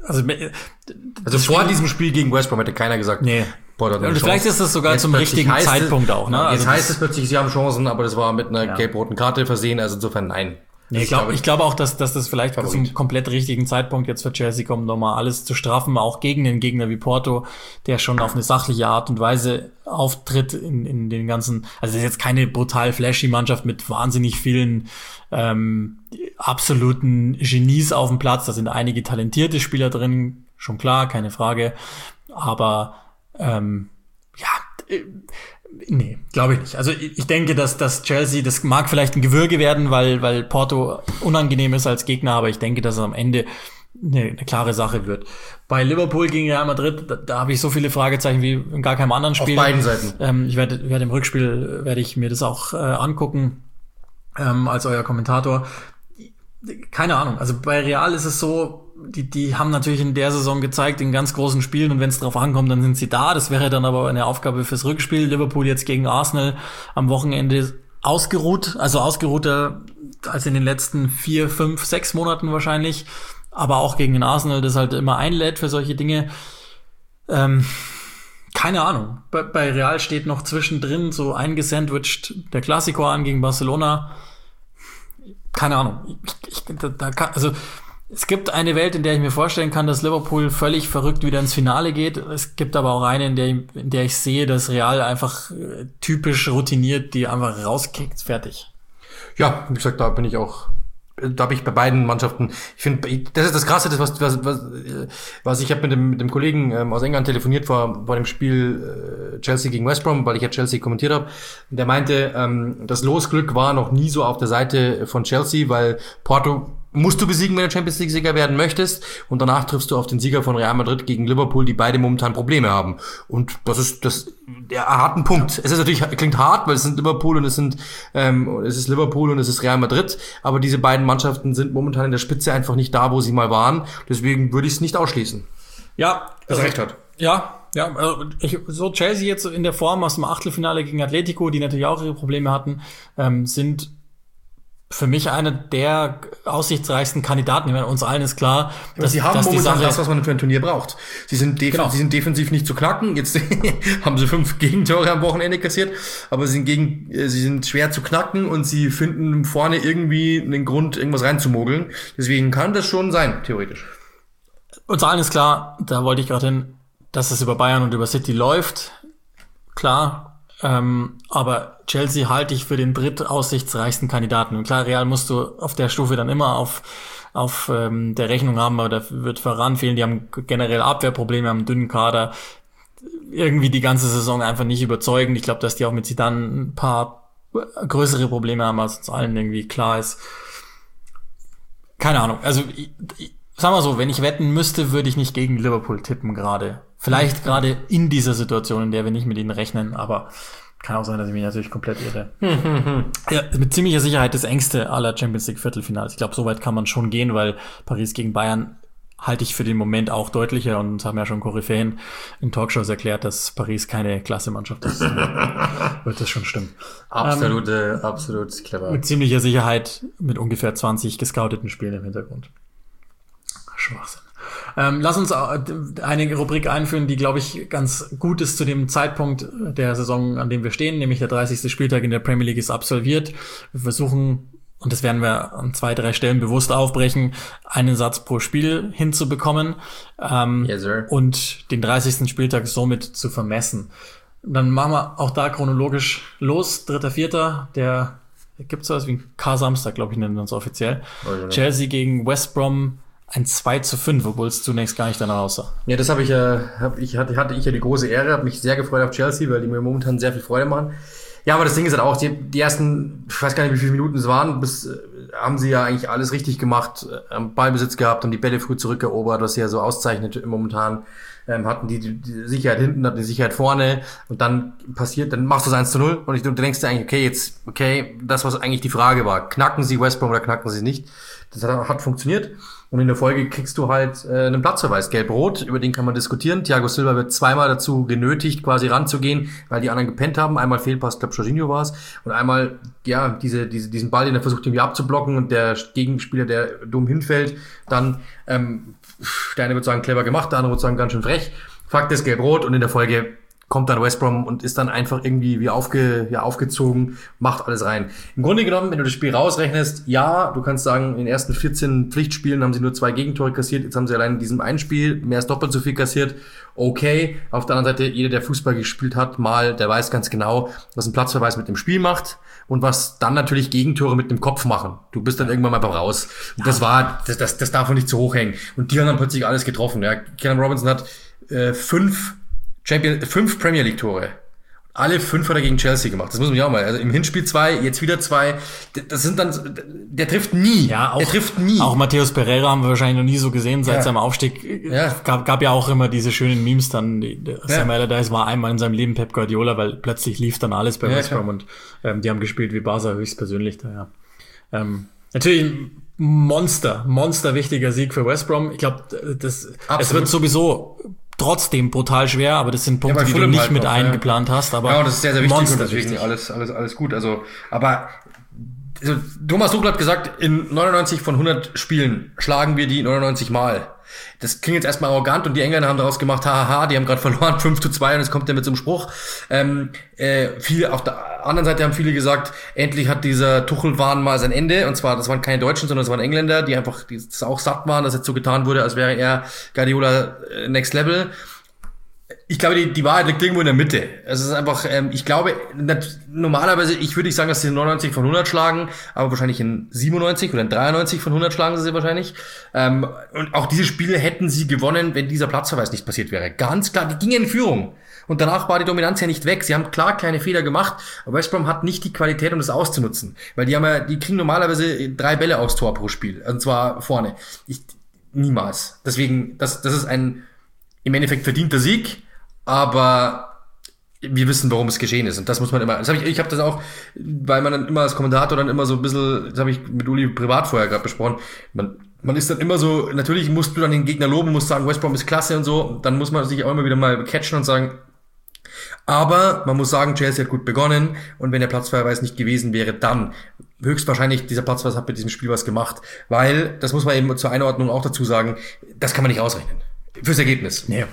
also vor diesem Spiel gegen West Brom hätte keiner gesagt, nee. Porto hat eine Und Chance. vielleicht ist das sogar jetzt zum richtigen Zeitpunkt auch, ne? Jetzt also heißt es plötzlich, sie haben Chancen, aber das war mit einer gelb-roten Karte versehen, also insofern nein. Nee, ich glaube auch, dass das vielleicht zum komplett richtigen Zeitpunkt jetzt für Chelsea kommt, nochmal alles zu straffen, auch gegen den Gegner wie Porto, der schon auf eine sachliche Art und Weise auftritt in den ganzen, also das ist jetzt keine brutal flashy Mannschaft mit wahnsinnig vielen absoluten Genies auf dem Platz, da sind einige talentierte Spieler drin, schon klar, keine Frage, aber nee, glaube ich nicht. Also ich denke, dass Chelsea, das mag vielleicht ein Gewürge werden, weil Porto unangenehm ist als Gegner, aber ich denke, dass es am Ende eine klare Sache wird. Bei Liverpool gegen Real Madrid, da habe ich so viele Fragezeichen wie in gar keinem anderen Spiel. Auf beiden Seiten. Ich werde im Rückspiel werde ich mir das auch angucken als euer Kommentator. Keine Ahnung. Also bei Real ist es so, die haben natürlich in der Saison gezeigt, in ganz großen Spielen, und wenn es drauf ankommt, dann sind sie da. Das wäre dann aber eine Aufgabe fürs Rückspiel. Liverpool jetzt gegen Arsenal am Wochenende ausgeruht, also ausgeruhter als in den letzten 4, 5, 6 Monaten wahrscheinlich, aber auch gegen den Arsenal, das halt immer einlädt für solche Dinge. Keine Ahnung. Bei Real steht noch zwischendrin so eingesandwiched der Clasico an gegen Barcelona. Keine Ahnung. Es gibt eine Welt, in der ich mir vorstellen kann, dass Liverpool völlig verrückt wieder ins Finale geht. Es gibt aber auch eine, in der ich sehe, dass Real einfach typisch routiniert die einfach rauskickt. Fertig. Ja, wie gesagt, da habe ich bei beiden Mannschaften, ich finde, das ist das Krasse, was ich habe mit dem Kollegen aus England telefoniert vor dem Spiel Chelsea gegen West Brom, weil ich ja Chelsea kommentiert habe. Der meinte, das Losglück war noch nie so auf der Seite von Chelsea, weil Porto musst du besiegen, wenn du Champions League Sieger werden möchtest, und danach triffst du auf den Sieger von Real Madrid gegen Liverpool, die beide momentan Probleme haben. Und er hat einen Punkt. Es ist natürlich, klingt hart, weil es sind Liverpool und es ist Liverpool und es ist Real Madrid, aber diese beiden Mannschaften sind momentan in der Spitze einfach nicht da, wo sie mal waren. Deswegen würde ich es nicht ausschließen. Ja, dass er recht hat. Ja, also so Chelsea jetzt in der Form aus dem Achtelfinale gegen Atletico, die natürlich auch ihre Probleme hatten, sind für mich einer der aussichtsreichsten Kandidaten. Ich meine, uns allen ist klar, dass sie haben momentan das, was man für ein Turnier braucht. Sie sind defensiv nicht zu knacken. Jetzt haben sie 5 Gegentore am Wochenende kassiert, aber sie sind schwer zu knacken und sie finden vorne irgendwie einen Grund, irgendwas reinzumogeln. Deswegen kann das schon sein, theoretisch. Uns allen ist klar, da wollte ich gerade hin, dass es über Bayern und über City läuft. Klar. Aber Chelsea halte ich für den drittaussichtsreichsten Kandidaten. Und klar, Real musst du auf der Stufe dann immer auf der Rechnung haben, aber da wird voran fehlen. Die haben generell Abwehrprobleme, haben einen dünnen Kader. Irgendwie die ganze Saison einfach nicht überzeugend. Ich glaube, dass die auch mit Zidane ein paar größere Probleme haben, als uns allen irgendwie klar ist. Keine Ahnung. Also, sagen wir so, wenn ich wetten müsste, würde ich nicht gegen Liverpool tippen gerade. Vielleicht gerade in dieser Situation, in der wir nicht mit ihnen rechnen, aber Kann auch sein, dass ich mich natürlich komplett irre. Ja, mit ziemlicher Sicherheit das engste aller Champions League Viertelfinals. Ich glaube, so weit kann man schon gehen, weil Paris gegen Bayern halte ich für den Moment auch deutlicher und haben ja schon Koryphäen in Talkshows erklärt, dass Paris keine Klasse-Mannschaft ist. Wird das schon stimmen. Absolut clever. Mit ziemlicher Sicherheit mit ungefähr 20 gescouteten Spielen im Hintergrund. Schwachsinn. Lass uns eine Rubrik einführen, die, glaube ich, ganz gut ist zu dem Zeitpunkt der Saison, an dem wir stehen, nämlich der 30. Spieltag in der Premier League ist absolviert. Wir versuchen, und das werden wir an 2-3 Stellen bewusst aufbrechen, einen Satz pro Spiel hinzubekommen Yes, sir. und den 30. Spieltag somit zu vermessen. Dann machen wir auch da chronologisch los. 3.4. Der gibt's sowas wie ein K-Samstag, glaube ich, nennen wir uns offiziell. Genau. Chelsea gegen West Brom, ein 2:5, obwohl es zunächst gar nicht danach aussah. Ja, das hatte ich ja die große Ehre, habe mich sehr gefreut auf Chelsea, weil die mir momentan sehr viel Freude machen. Ja, aber das Ding ist halt auch, die ersten, ich weiß gar nicht, wie viele Minuten es waren, haben sie ja eigentlich alles richtig gemacht, haben Ballbesitz gehabt, haben die Bälle früh zurückerobert, was sie ja so auszeichnet momentan. Hatten die Sicherheit hinten, hatten die Sicherheit vorne und dann machst du das 1:0 und du denkst dir eigentlich, okay, das, was eigentlich die Frage war, knacken sie West Brom oder knacken sie nicht? Das hat funktioniert und in der Folge kriegst du halt einen Platzverweis, gelb-rot, über den kann man diskutieren. Thiago Silva wird zweimal dazu genötigt, quasi ranzugehen, weil die anderen gepennt haben. Einmal Fehlpass, ich glaube Jorginho war es, und einmal diesen Ball, den er versucht irgendwie abzublocken und der Gegenspieler, der dumm hinfällt, dann der eine wird sagen clever gemacht, der andere wird sagen ganz schön frech. Fakt ist gelb-rot und in der Folge kommt dann West Brom und ist dann einfach irgendwie wie aufgezogen, macht alles rein. Im Grunde genommen, wenn du das Spiel rausrechnest, ja, du kannst sagen, in den ersten 14 Pflichtspielen haben sie nur 2 Gegentore kassiert, jetzt haben sie allein in diesem einen Spiel mehr als doppelt so viel kassiert. Okay, auf der anderen Seite, jeder, der Fußball gespielt hat, der weiß ganz genau, was ein Platzverweis mit dem Spiel macht und was dann natürlich Gegentore mit dem Kopf machen. Du bist dann irgendwann mal einfach raus. Und das darf man nicht zu hoch hängen. Und die haben dann plötzlich alles getroffen. Ja, Callum Robinson hat 5 Premier League Tore. Alle 5 hat er gegen Chelsea gemacht. Das muss man ja auch mal. Also im Hinspiel 2, jetzt wieder 2. Das sind dann, der trifft nie. Ja, der trifft nie. Auch Matthäus Pereira haben wir wahrscheinlich noch nie so gesehen seit seinem Aufstieg. Ja. Gab ja auch immer diese schönen Memes dann. Sam Allardyce war einmal in seinem Leben Pep Guardiola, weil plötzlich lief dann alles bei West Brom und die haben gespielt wie Barca höchstpersönlich da, ja. Natürlich ein Monster wichtiger Sieg für West Brom. Ich glaube, es wird sowieso trotzdem brutal schwer, aber das sind Punkte, die du nicht mit eingeplant hast. Aber ja, und das ist sehr, sehr wichtig und deswegen deswegen alles gut. Also Thomas Tuchel hat gesagt, in 99 von 100 Spielen schlagen wir die 99 Mal. Das klingt jetzt erstmal arrogant und die Engländer haben daraus gemacht, hahaha, die haben gerade verloren, 5:2 und jetzt kommt der mit so einem Spruch. Auf der anderen Seite haben viele gesagt, endlich hat dieser Tuchel-Wahn mal sein Ende, und zwar, das waren keine Deutschen, sondern das waren Engländer, die einfach das auch satt waren, dass jetzt so getan wurde, als wäre er Guardiola Next Level. Ich glaube, die Wahrheit liegt irgendwo in der Mitte. Es ist einfach, ich glaube, normalerweise, ich würde nicht sagen, dass sie 99 von 100 schlagen, aber wahrscheinlich in 97 oder in 93 von 100 schlagen sie wahrscheinlich. Und auch diese Spiele hätten sie gewonnen, wenn dieser Platzverweis nicht passiert wäre. Ganz klar, die gingen in Führung. Und danach war die Dominanz ja nicht weg. Sie haben klar kleine Fehler gemacht, aber West Brom hat nicht die Qualität, um das auszunutzen. Weil die kriegen normalerweise 3 Bälle aufs Tor pro Spiel. Und zwar vorne. Niemals. Deswegen, das ist ein im Endeffekt verdienter Sieg. Aber wir wissen, warum es geschehen ist. Und das muss man immer, ich habe das auch, weil man dann immer als Kommentator dann immer so ein bisschen, das habe ich mit Uli privat vorher gerade besprochen, man ist dann immer so, natürlich musst du dann den Gegner loben, musst sagen, West Brom ist klasse und so, dann muss man sich auch immer wieder mal catchen und sagen, aber man muss sagen, Chelsea hat gut begonnen und wenn der Platzverweis nicht gewesen wäre, dann höchstwahrscheinlich dieser Platzverweis hat mit diesem Spiel was gemacht, weil, das muss man eben zur Einordnung auch dazu sagen, das kann man nicht ausrechnen. Fürs Ergebnis. Nee.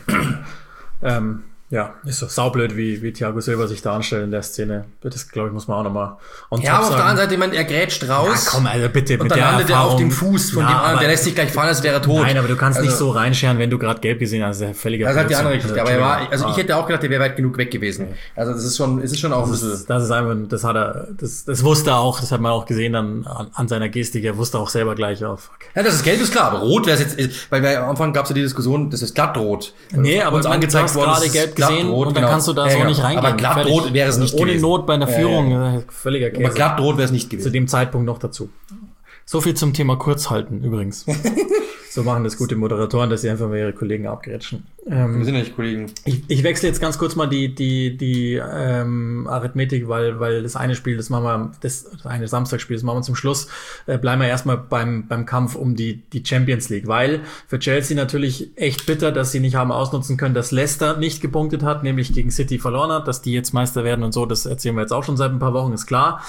Ja, ist so saublöd, wie Thiago Silva sich da anstellt in der Szene. Das, glaube ich, muss man auch nochmal ja, aber auf der anderen Seite, ich meine, er grätscht raus. Ja, komm, Alter, bitte, und dann landet er auf dem Fuß von dem anderen, der lässt sich gleich fallen, als wäre er tot. Nein, aber du kannst nicht so reinscheren, wenn du gerade gelb gesehen hast. Das ist ja völliger Blödsinn. Das hat die andere Geschichte. Aber ich hätte auch gedacht, der wäre weit genug weg gewesen. Also es ist schon auch ein bisschen. Das ist einfach, das wusste er auch, das hat man auch gesehen dann an seiner Gestik. Er wusste auch selber gleich, oh fuck. Ja, das ist gelb, ist klar, aber rot wäre es jetzt, weil am Anfang gab es ja die Diskussion, das ist glattrot. Nee, aber uns angezeigt worden, gerade gelb gesehen und dann kannst du da so nicht reingehen. Aber glattrot wäre es nicht ohne gewesen. Not bei einer Führung, völliger Käse. Aber glattrot wäre es nicht gewesen. Zu dem Zeitpunkt noch dazu. So viel zum Thema Kurzhalten übrigens. So machen das gute Moderatoren, dass sie einfach mal ihre Kollegen abgrätschen. Wir sind ja nicht Kollegen. Ich wechsle jetzt ganz kurz mal die Arithmetik, weil das eine Spiel, das eine Samstagsspiel, das machen wir zum Schluss. Bleiben wir erstmal beim Kampf um die Champions League, weil für Chelsea natürlich echt bitter, dass sie nicht haben ausnutzen können, dass Leicester nicht gepunktet hat, nämlich gegen City verloren hat, dass die jetzt Meister werden und so, das erzählen wir jetzt auch schon seit ein paar Wochen, ist klar.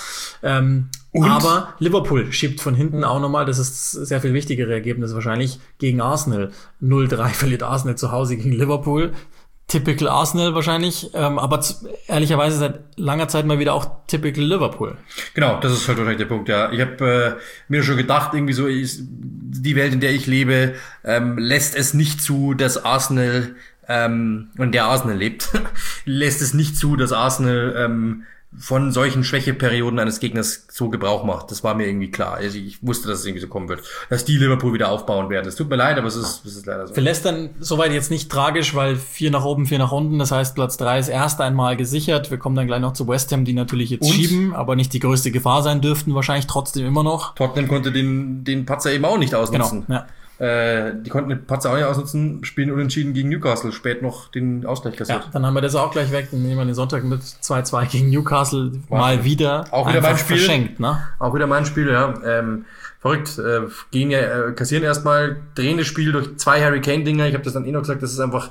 Aber Liverpool schiebt von hinten auch nochmal, das ist sehr viel wichtigere Ergebnis wahrscheinlich, gegen Arsenal. 0-3 verliert Arsenal zu Hause gegen Liverpool. Typical Arsenal wahrscheinlich, aber ehrlicherweise seit langer Zeit mal wieder auch typical Liverpool. Genau, das ist halt wahrscheinlich der Punkt, ja. Ich habe mir schon gedacht, irgendwie so ist die Welt, in der ich lebe, lässt es nicht zu, dass Arsenal, und der Arsenal lebt, lässt es nicht zu, dass Arsenal von solchen Schwächeperioden eines Gegners so Gebrauch macht. Das war mir irgendwie klar. Also ich wusste, dass es irgendwie so kommen wird. Dass die Liverpool wieder aufbauen werden. Es tut mir leid, aber es ist leider so. Für Leicester soweit jetzt nicht tragisch, weil 4 nach oben, 4 nach unten. Das heißt, Platz 3 ist erst einmal gesichert. Wir kommen dann gleich noch zu West Ham, die natürlich jetzt schieben, aber nicht die größte Gefahr sein dürften. Wahrscheinlich trotzdem immer noch. Tottenham konnte den Patzer eben auch nicht ausnutzen. Genau, ja. Die konnten den Patzer auch nicht ausnutzen, spielen unentschieden gegen Newcastle, spät noch den Ausgleich kassiert. Ja, dann haben wir das auch gleich weg, dann nehmen wir den Sonntag mit 2-2 gegen Newcastle mal wieder. Auch wieder mein Spiel. Verschenkt, ne? Auch wieder mein Spiel, ja. Verrückt. Kassieren erstmal, drehen das Spiel durch 2 Harry Kane-Dinger. Ich habe das dann noch gesagt, das ist einfach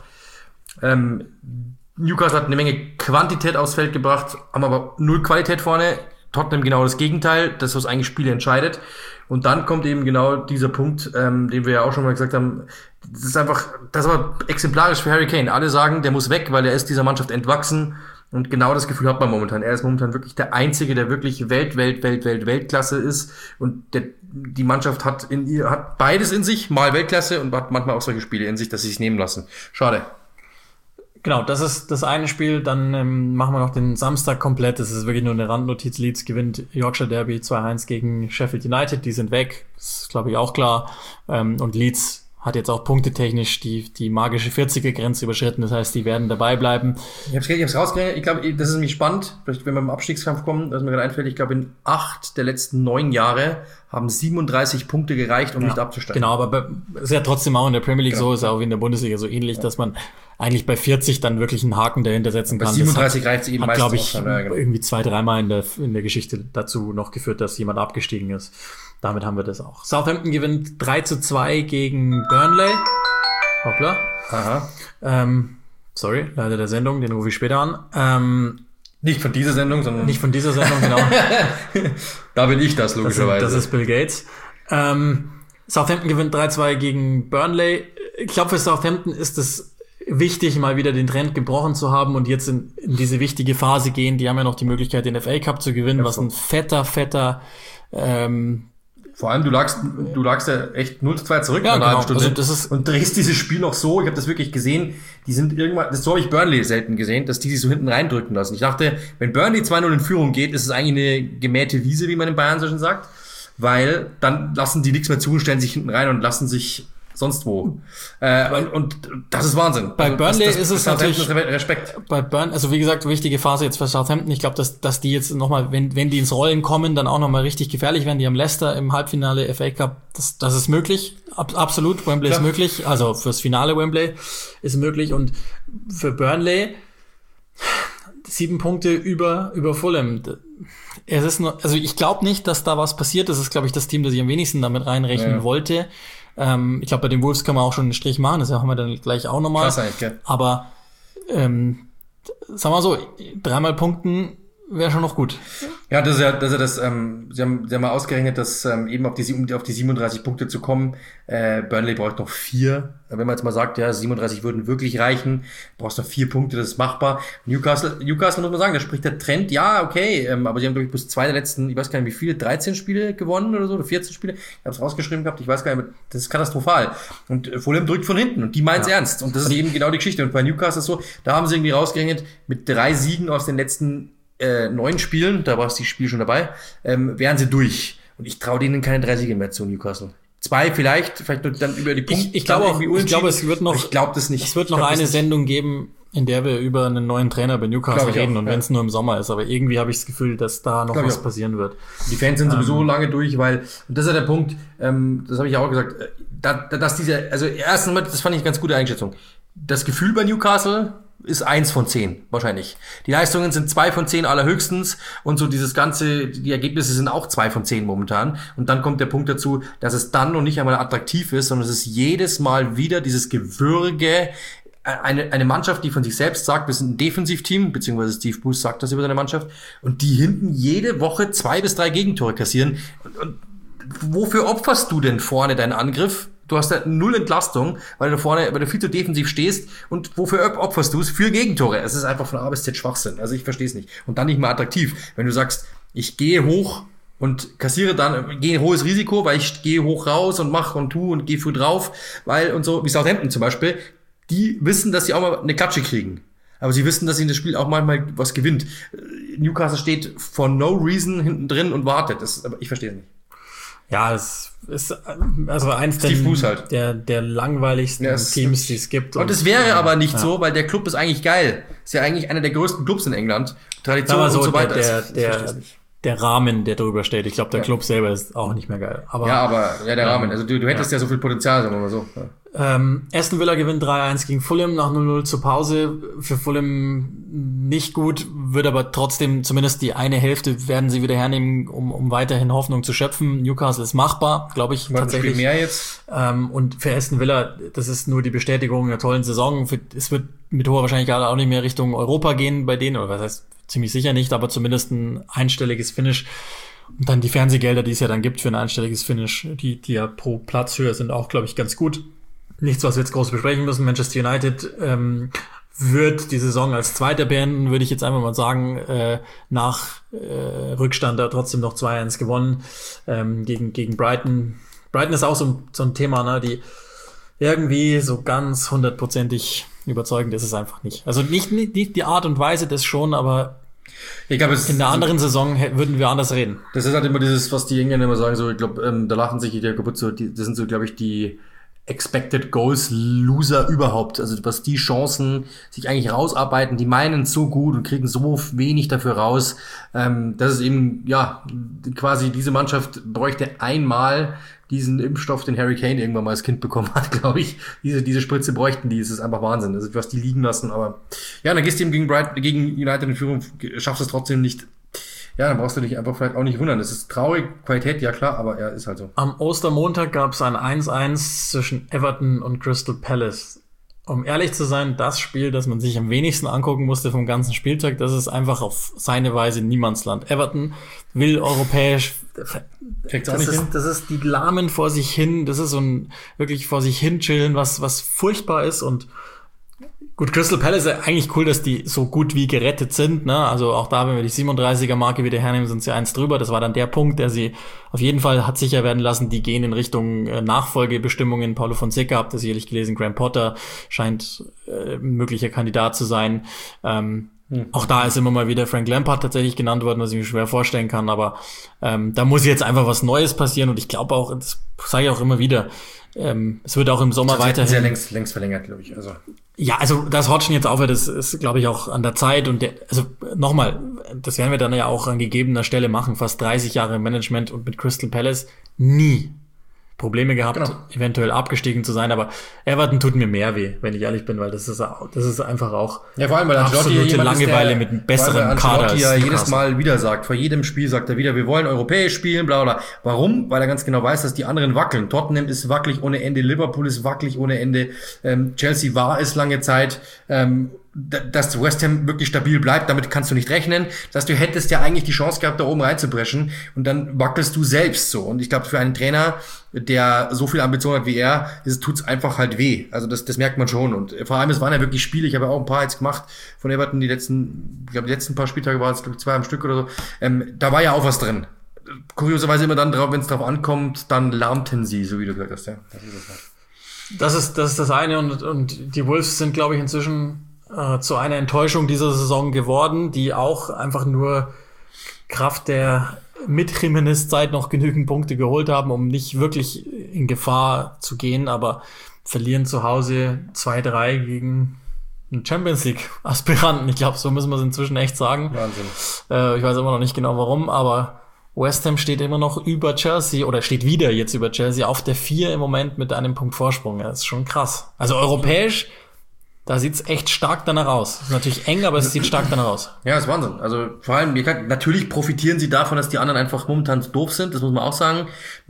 Newcastle hat eine Menge Quantität aufs Feld gebracht, haben aber 0 Qualität vorne. Tottenham genau das Gegenteil, das was eigentlich Spiele entscheidet. Und dann kommt eben genau dieser Punkt, den wir ja auch schon mal gesagt haben. Das war exemplarisch für Harry Kane. Alle sagen, der muss weg, weil er ist dieser Mannschaft entwachsen. Und genau das Gefühl hat man momentan. Er ist momentan wirklich der Einzige, der wirklich Weltklasse ist. Und die Mannschaft hat beides in sich, mal Weltklasse und hat manchmal auch solche Spiele in sich, dass sie sich nehmen lassen. Schade. Genau, das ist das eine Spiel. Dann machen wir noch den Samstag komplett. Das ist wirklich nur eine Randnotiz. Leeds gewinnt Yorkshire Derby 2-1 gegen Sheffield United. Die sind weg. Das ist, glaube ich, auch klar. Und Leeds hat jetzt auch punktetechnisch die magische 40er-Grenze überschritten. Das heißt, die werden dabei bleiben. Ich hab's rausgerechnet. Ich glaube, das ist nämlich spannend. Vielleicht, wenn wir im Abstiegskampf kommen, was mir gerade einfällt, ich glaube, in 8 der letzten 9 Jahre haben 37 Punkte gereicht, um nicht abzusteigen. Genau, aber ist ja trotzdem auch in der Premier League so, ist ja auch wie in der Bundesliga so ähnlich, dass man eigentlich bei 40 dann wirklich einen Haken dahinter setzen kann. Bei 37 reicht es eben meistens. Glaube ich, irgendwie 2-3 Mal in der Geschichte dazu noch geführt, dass jemand abgestiegen ist. Damit haben wir das auch. Southampton gewinnt 3-2 gegen Burnley. Hoppla. Aha. Sorry, leider der Sendung, den rufe ich später an. Nicht von dieser Sendung, sondern... Nicht von dieser Sendung, genau. Da bin ich das, logischerweise. Das ist Bill Gates. Southampton gewinnt 3-2 gegen Burnley. Ich glaube, für Southampton ist es wichtig, mal wieder den Trend gebrochen zu haben und jetzt in diese wichtige Phase gehen. Die haben ja noch die Möglichkeit, den FA Cup zu gewinnen, was ein fetter vor allem, du lagst ja echt 0-2 zurück nach einer halben Stunde also das ist und drehst dieses Spiel noch so. Ich habe das wirklich gesehen. Die sind irgendwann, so habe ich Burnley selten gesehen, dass die sich so hinten reindrücken lassen. Ich dachte, wenn Burnley 2-0 in Führung geht, ist es eigentlich eine gemähte Wiese, wie man in Bayern so schon sagt, weil dann lassen die nichts mehr zu, stellen sich hinten rein und lassen sich sonst wo. Und das ist Wahnsinn. Bei Burnley ist es natürlich Respekt. Bei Burnley, also wie gesagt, wichtige Phase jetzt für Southampton. Ich glaube, dass die jetzt nochmal, wenn die ins Rollen kommen, dann auch nochmal richtig gefährlich werden. Die haben Leicester im Halbfinale FA Cup. Das ist möglich. Absolut. Wembley ist möglich. Also fürs Finale Wembley ist möglich. Und für Burnley 7 Punkte über Fulham. Es ist nur, also ich glaube nicht, dass da was passiert. Das ist, glaube ich, das Team, das ich am wenigsten damit reinrechnen wollte. Ich glaube, bei den Wolves kann man auch schon einen Strich machen, das haben wir dann gleich auch nochmal. Krass eigentlich, gell? Aber sagen wir mal so, 3-mal punkten wäre schon noch gut. Ja, das ist ja das, sie haben mal ausgerechnet, dass eben auf die 37 Punkte zu kommen, Burnley braucht noch 4. Wenn man jetzt mal sagt, ja, 37 würden wirklich reichen, brauchst noch 4 Punkte, das ist machbar. Newcastle muss man sagen, da spricht der Trend, ja, okay, aber die haben, glaube ich, bis 2 der letzten, ich weiß gar nicht wie viele, 13 Spiele gewonnen oder so, oder 14 Spiele. Ich habe es rausgeschrieben gehabt, ich weiß gar nicht, das ist katastrophal. Und Fulham drückt von hinten und die meint's ernst. Und das ist eben genau die Geschichte. Und bei Newcastle ist so, da haben sie irgendwie rausgerechnet, mit 3 Siegen aus den letzten 9 Spielen, da war das Spiel schon dabei, wären sie durch. Und ich traue denen keine 3 Siege mehr zu, Newcastle. 2 vielleicht nur dann über die Punkte. Ich glaube, es wird noch, ich glaube das nicht. Es wird noch eine Sendung geben, in der wir über einen neuen Trainer bei Newcastle reden und wenn es nur im Sommer ist. Aber irgendwie habe ich das Gefühl, dass da noch was passieren wird. Die Fans sind sowieso lange durch, weil, und das ist ja der Punkt, das habe ich ja auch gesagt, dass also erstens mal, das fand ich eine ganz gute Einschätzung. Das Gefühl bei Newcastle ist 1 von 10, wahrscheinlich. Die Leistungen sind 2 von 10 allerhöchstens und so die Ergebnisse sind auch 2 von 10 momentan. Und dann kommt der Punkt dazu, dass es dann noch nicht einmal attraktiv ist, sondern es ist jedes Mal wieder dieses Gewürge, eine Mannschaft, die von sich selbst sagt, wir sind ein Defensivteam, beziehungsweise Steve Bruce sagt das über seine Mannschaft, und die hinten jede Woche 2 bis 3 Gegentore kassieren. Und wofür opferst du denn vorne deinen Angriff? Du hast da null Entlastung, weil du viel zu defensiv stehst. Und wofür opferst du es? Für Gegentore. Es ist einfach von A bis Z Schwachsinn. Also ich verstehe es nicht. Und dann nicht mehr attraktiv. Wenn du sagst, ich gehe hoch und kassiere dann, gehe ein hohes Risiko, weil ich gehe hoch raus und mache und tu und gehe früh drauf, weil, und so, wie Southampton zum Beispiel, die wissen, dass sie auch mal eine Klatsche kriegen. Aber sie wissen, dass sie in das Spiel auch manchmal was gewinnt. Newcastle steht for no reason hinten drin und wartet. Aber ich verstehe es nicht. Ja, es ist also eins halt. der langweiligsten Teams, die es gibt. Und es wäre aber nicht so, weil der Club ist eigentlich geil. Ist ja eigentlich einer der größten Clubs in England. Tradition aber und so weiter. Der Rahmen, der drüber steht. Ich glaube, der Club selber ist auch nicht mehr geil. Aber, der Rahmen. Also du hättest ja so viel Potenzial, sagen wir mal so. Aston Villa gewinnt 3-1 gegen Fulham nach 0-0 zur Pause. Für Fulham nicht gut, wird aber trotzdem zumindest die eine Hälfte werden sie wieder hernehmen, um weiterhin Hoffnung zu schöpfen. Newcastle ist machbar, glaube ich, tatsächlich. Mehr jetzt. Und für Aston Villa, das ist nur die Bestätigung einer tollen Saison. Es wird mit hoher Wahrscheinlichkeit auch nicht mehr Richtung Europa gehen bei denen, oder was heißt ziemlich sicher nicht, aber zumindest ein einstelliges Finish. Und dann die Fernsehgelder, die es ja dann gibt für ein einstelliges Finish, die ja pro Platzhöhe sind, auch, glaube ich, ganz gut. Nichts, was wir jetzt groß besprechen müssen. Manchester United wird die Saison als Zweiter beenden, würde ich jetzt einfach mal sagen. Nach Rückstand da trotzdem noch 2-1 gewonnen gegen Brighton. Brighton ist auch so ein Thema, ne, die irgendwie so ganz 100%ig überzeugend ist es einfach nicht. Also nicht die Art und Weise, das schon, aber ich glaube, in der anderen Saison würden wir anders reden. Das ist halt immer dieses, was die Engländer immer sagen, so, ich glaube, da lachen sich die kaputt, so, das sind so, glaube ich, die Expected Goals Loser überhaupt. Also was die Chancen sich eigentlich rausarbeiten, die meinen so gut und kriegen so wenig dafür raus. Das ist eben, ja, quasi diese Mannschaft bräuchte einmal diesen Impfstoff, den Harry Kane irgendwann mal als Kind bekommen hat, glaube ich. Diese Spritze bräuchten die. Es ist einfach Wahnsinn. Also was die liegen lassen. Aber ja, dann gehst du eben gegen United in Führung, schaffst es trotzdem nicht. Ja, dann brauchst du dich einfach vielleicht auch nicht wundern. Es ist traurig, Qualität, ja klar, aber ja, ist halt so. Am Ostermontag gab es ein 1-1 zwischen Everton und Crystal Palace. Um ehrlich zu sein, das Spiel, das man sich am wenigsten angucken musste vom ganzen Spieltag, das ist einfach auf seine Weise Niemandsland. Everton will europäisch, das ist die lahmen vor sich hin, das ist so ein wirklich vor sich hin chillen, was furchtbar ist. Und gut, Crystal Palace ist eigentlich cool, dass die so gut wie gerettet sind, ne? Also auch da, wenn wir die 37er-Marke wieder hernehmen, sind sie 1 drüber. Das war dann der Punkt, der sie auf jeden Fall hat sicher werden lassen. Die gehen in Richtung Nachfolgebestimmungen. Paulo Fonseca, habt ihr sicherlich gelesen, Graham Potter scheint möglicher Kandidat zu sein. Auch da ist immer mal wieder Frank Lampard tatsächlich genannt worden, was ich mir schwer vorstellen kann. Aber da muss jetzt einfach was Neues passieren. Und ich glaube auch, das sage ich auch immer wieder, es wird auch im Sommer weiterhin sehr längst verlängert, glaube ich. Ja, also dass Hodgson jetzt aufhört, das ist, glaube ich, auch an der Zeit. Und also nochmal, das werden wir dann ja auch an gegebener Stelle machen. Fast 30 Jahre im Management und mit Crystal Palace nie Probleme gehabt, eventuell abgestiegen zu sein, aber Everton tut mir mehr weh, wenn ich ehrlich bin, weil das ist einfach auch vor allem, weil absolute Langeweile mit einem besseren Kader. Weil ja jedes Mal wieder sagt, vor jedem Spiel sagt er wieder, wir wollen europäisch spielen, bla bla. Warum? Weil er ganz genau weiß, dass die anderen wackeln. Tottenham ist wackelig ohne Ende, Liverpool ist wackelig ohne Ende, Chelsea war es lange Zeit, dass West Ham wirklich stabil bleibt, damit kannst du nicht rechnen. Das heißt, du hättest ja eigentlich die Chance gehabt, da oben reinzubrechen und dann wackelst du selbst so. Und ich glaube, für einen Trainer, der so viel Ambition hat wie er, tut's einfach halt weh. Also das merkt man schon. Und vor allem, es waren ja wirklich Spiele, ich habe ja auch ein paar jetzt gemacht von Everton, die letzten paar Spieltage waren es 2 am Stück oder so. Da war ja auch was drin. Kurioserweise immer dann drauf, wenn es drauf ankommt, dann lahmten sie, so wie du gesagt hast. Ja, das ist es halt. Das ist das eine und die Wolves sind, glaube ich, inzwischen zu einer Enttäuschung dieser Saison geworden, die auch einfach nur Kraft der mit Jimenez-Zeit noch genügend Punkte geholt haben, um nicht wirklich in Gefahr zu gehen, aber verlieren zu Hause 2-3 gegen einen Champions League-Aspiranten. Ich glaube, so müssen wir es inzwischen echt sagen. Wahnsinn. Ich weiß immer noch nicht genau warum, aber West Ham steht immer noch über Chelsea oder steht wieder jetzt über Chelsea auf der 4 im Moment mit einem Punkt Vorsprung. Das ist schon krass. Also europäisch, da sieht's echt stark danach aus. Ist natürlich eng, aber es sieht stark danach aus. Ja, das ist Wahnsinn. Also vor allem, natürlich profitieren sie davon, dass die anderen einfach momentan doof sind, das muss man auch sagen.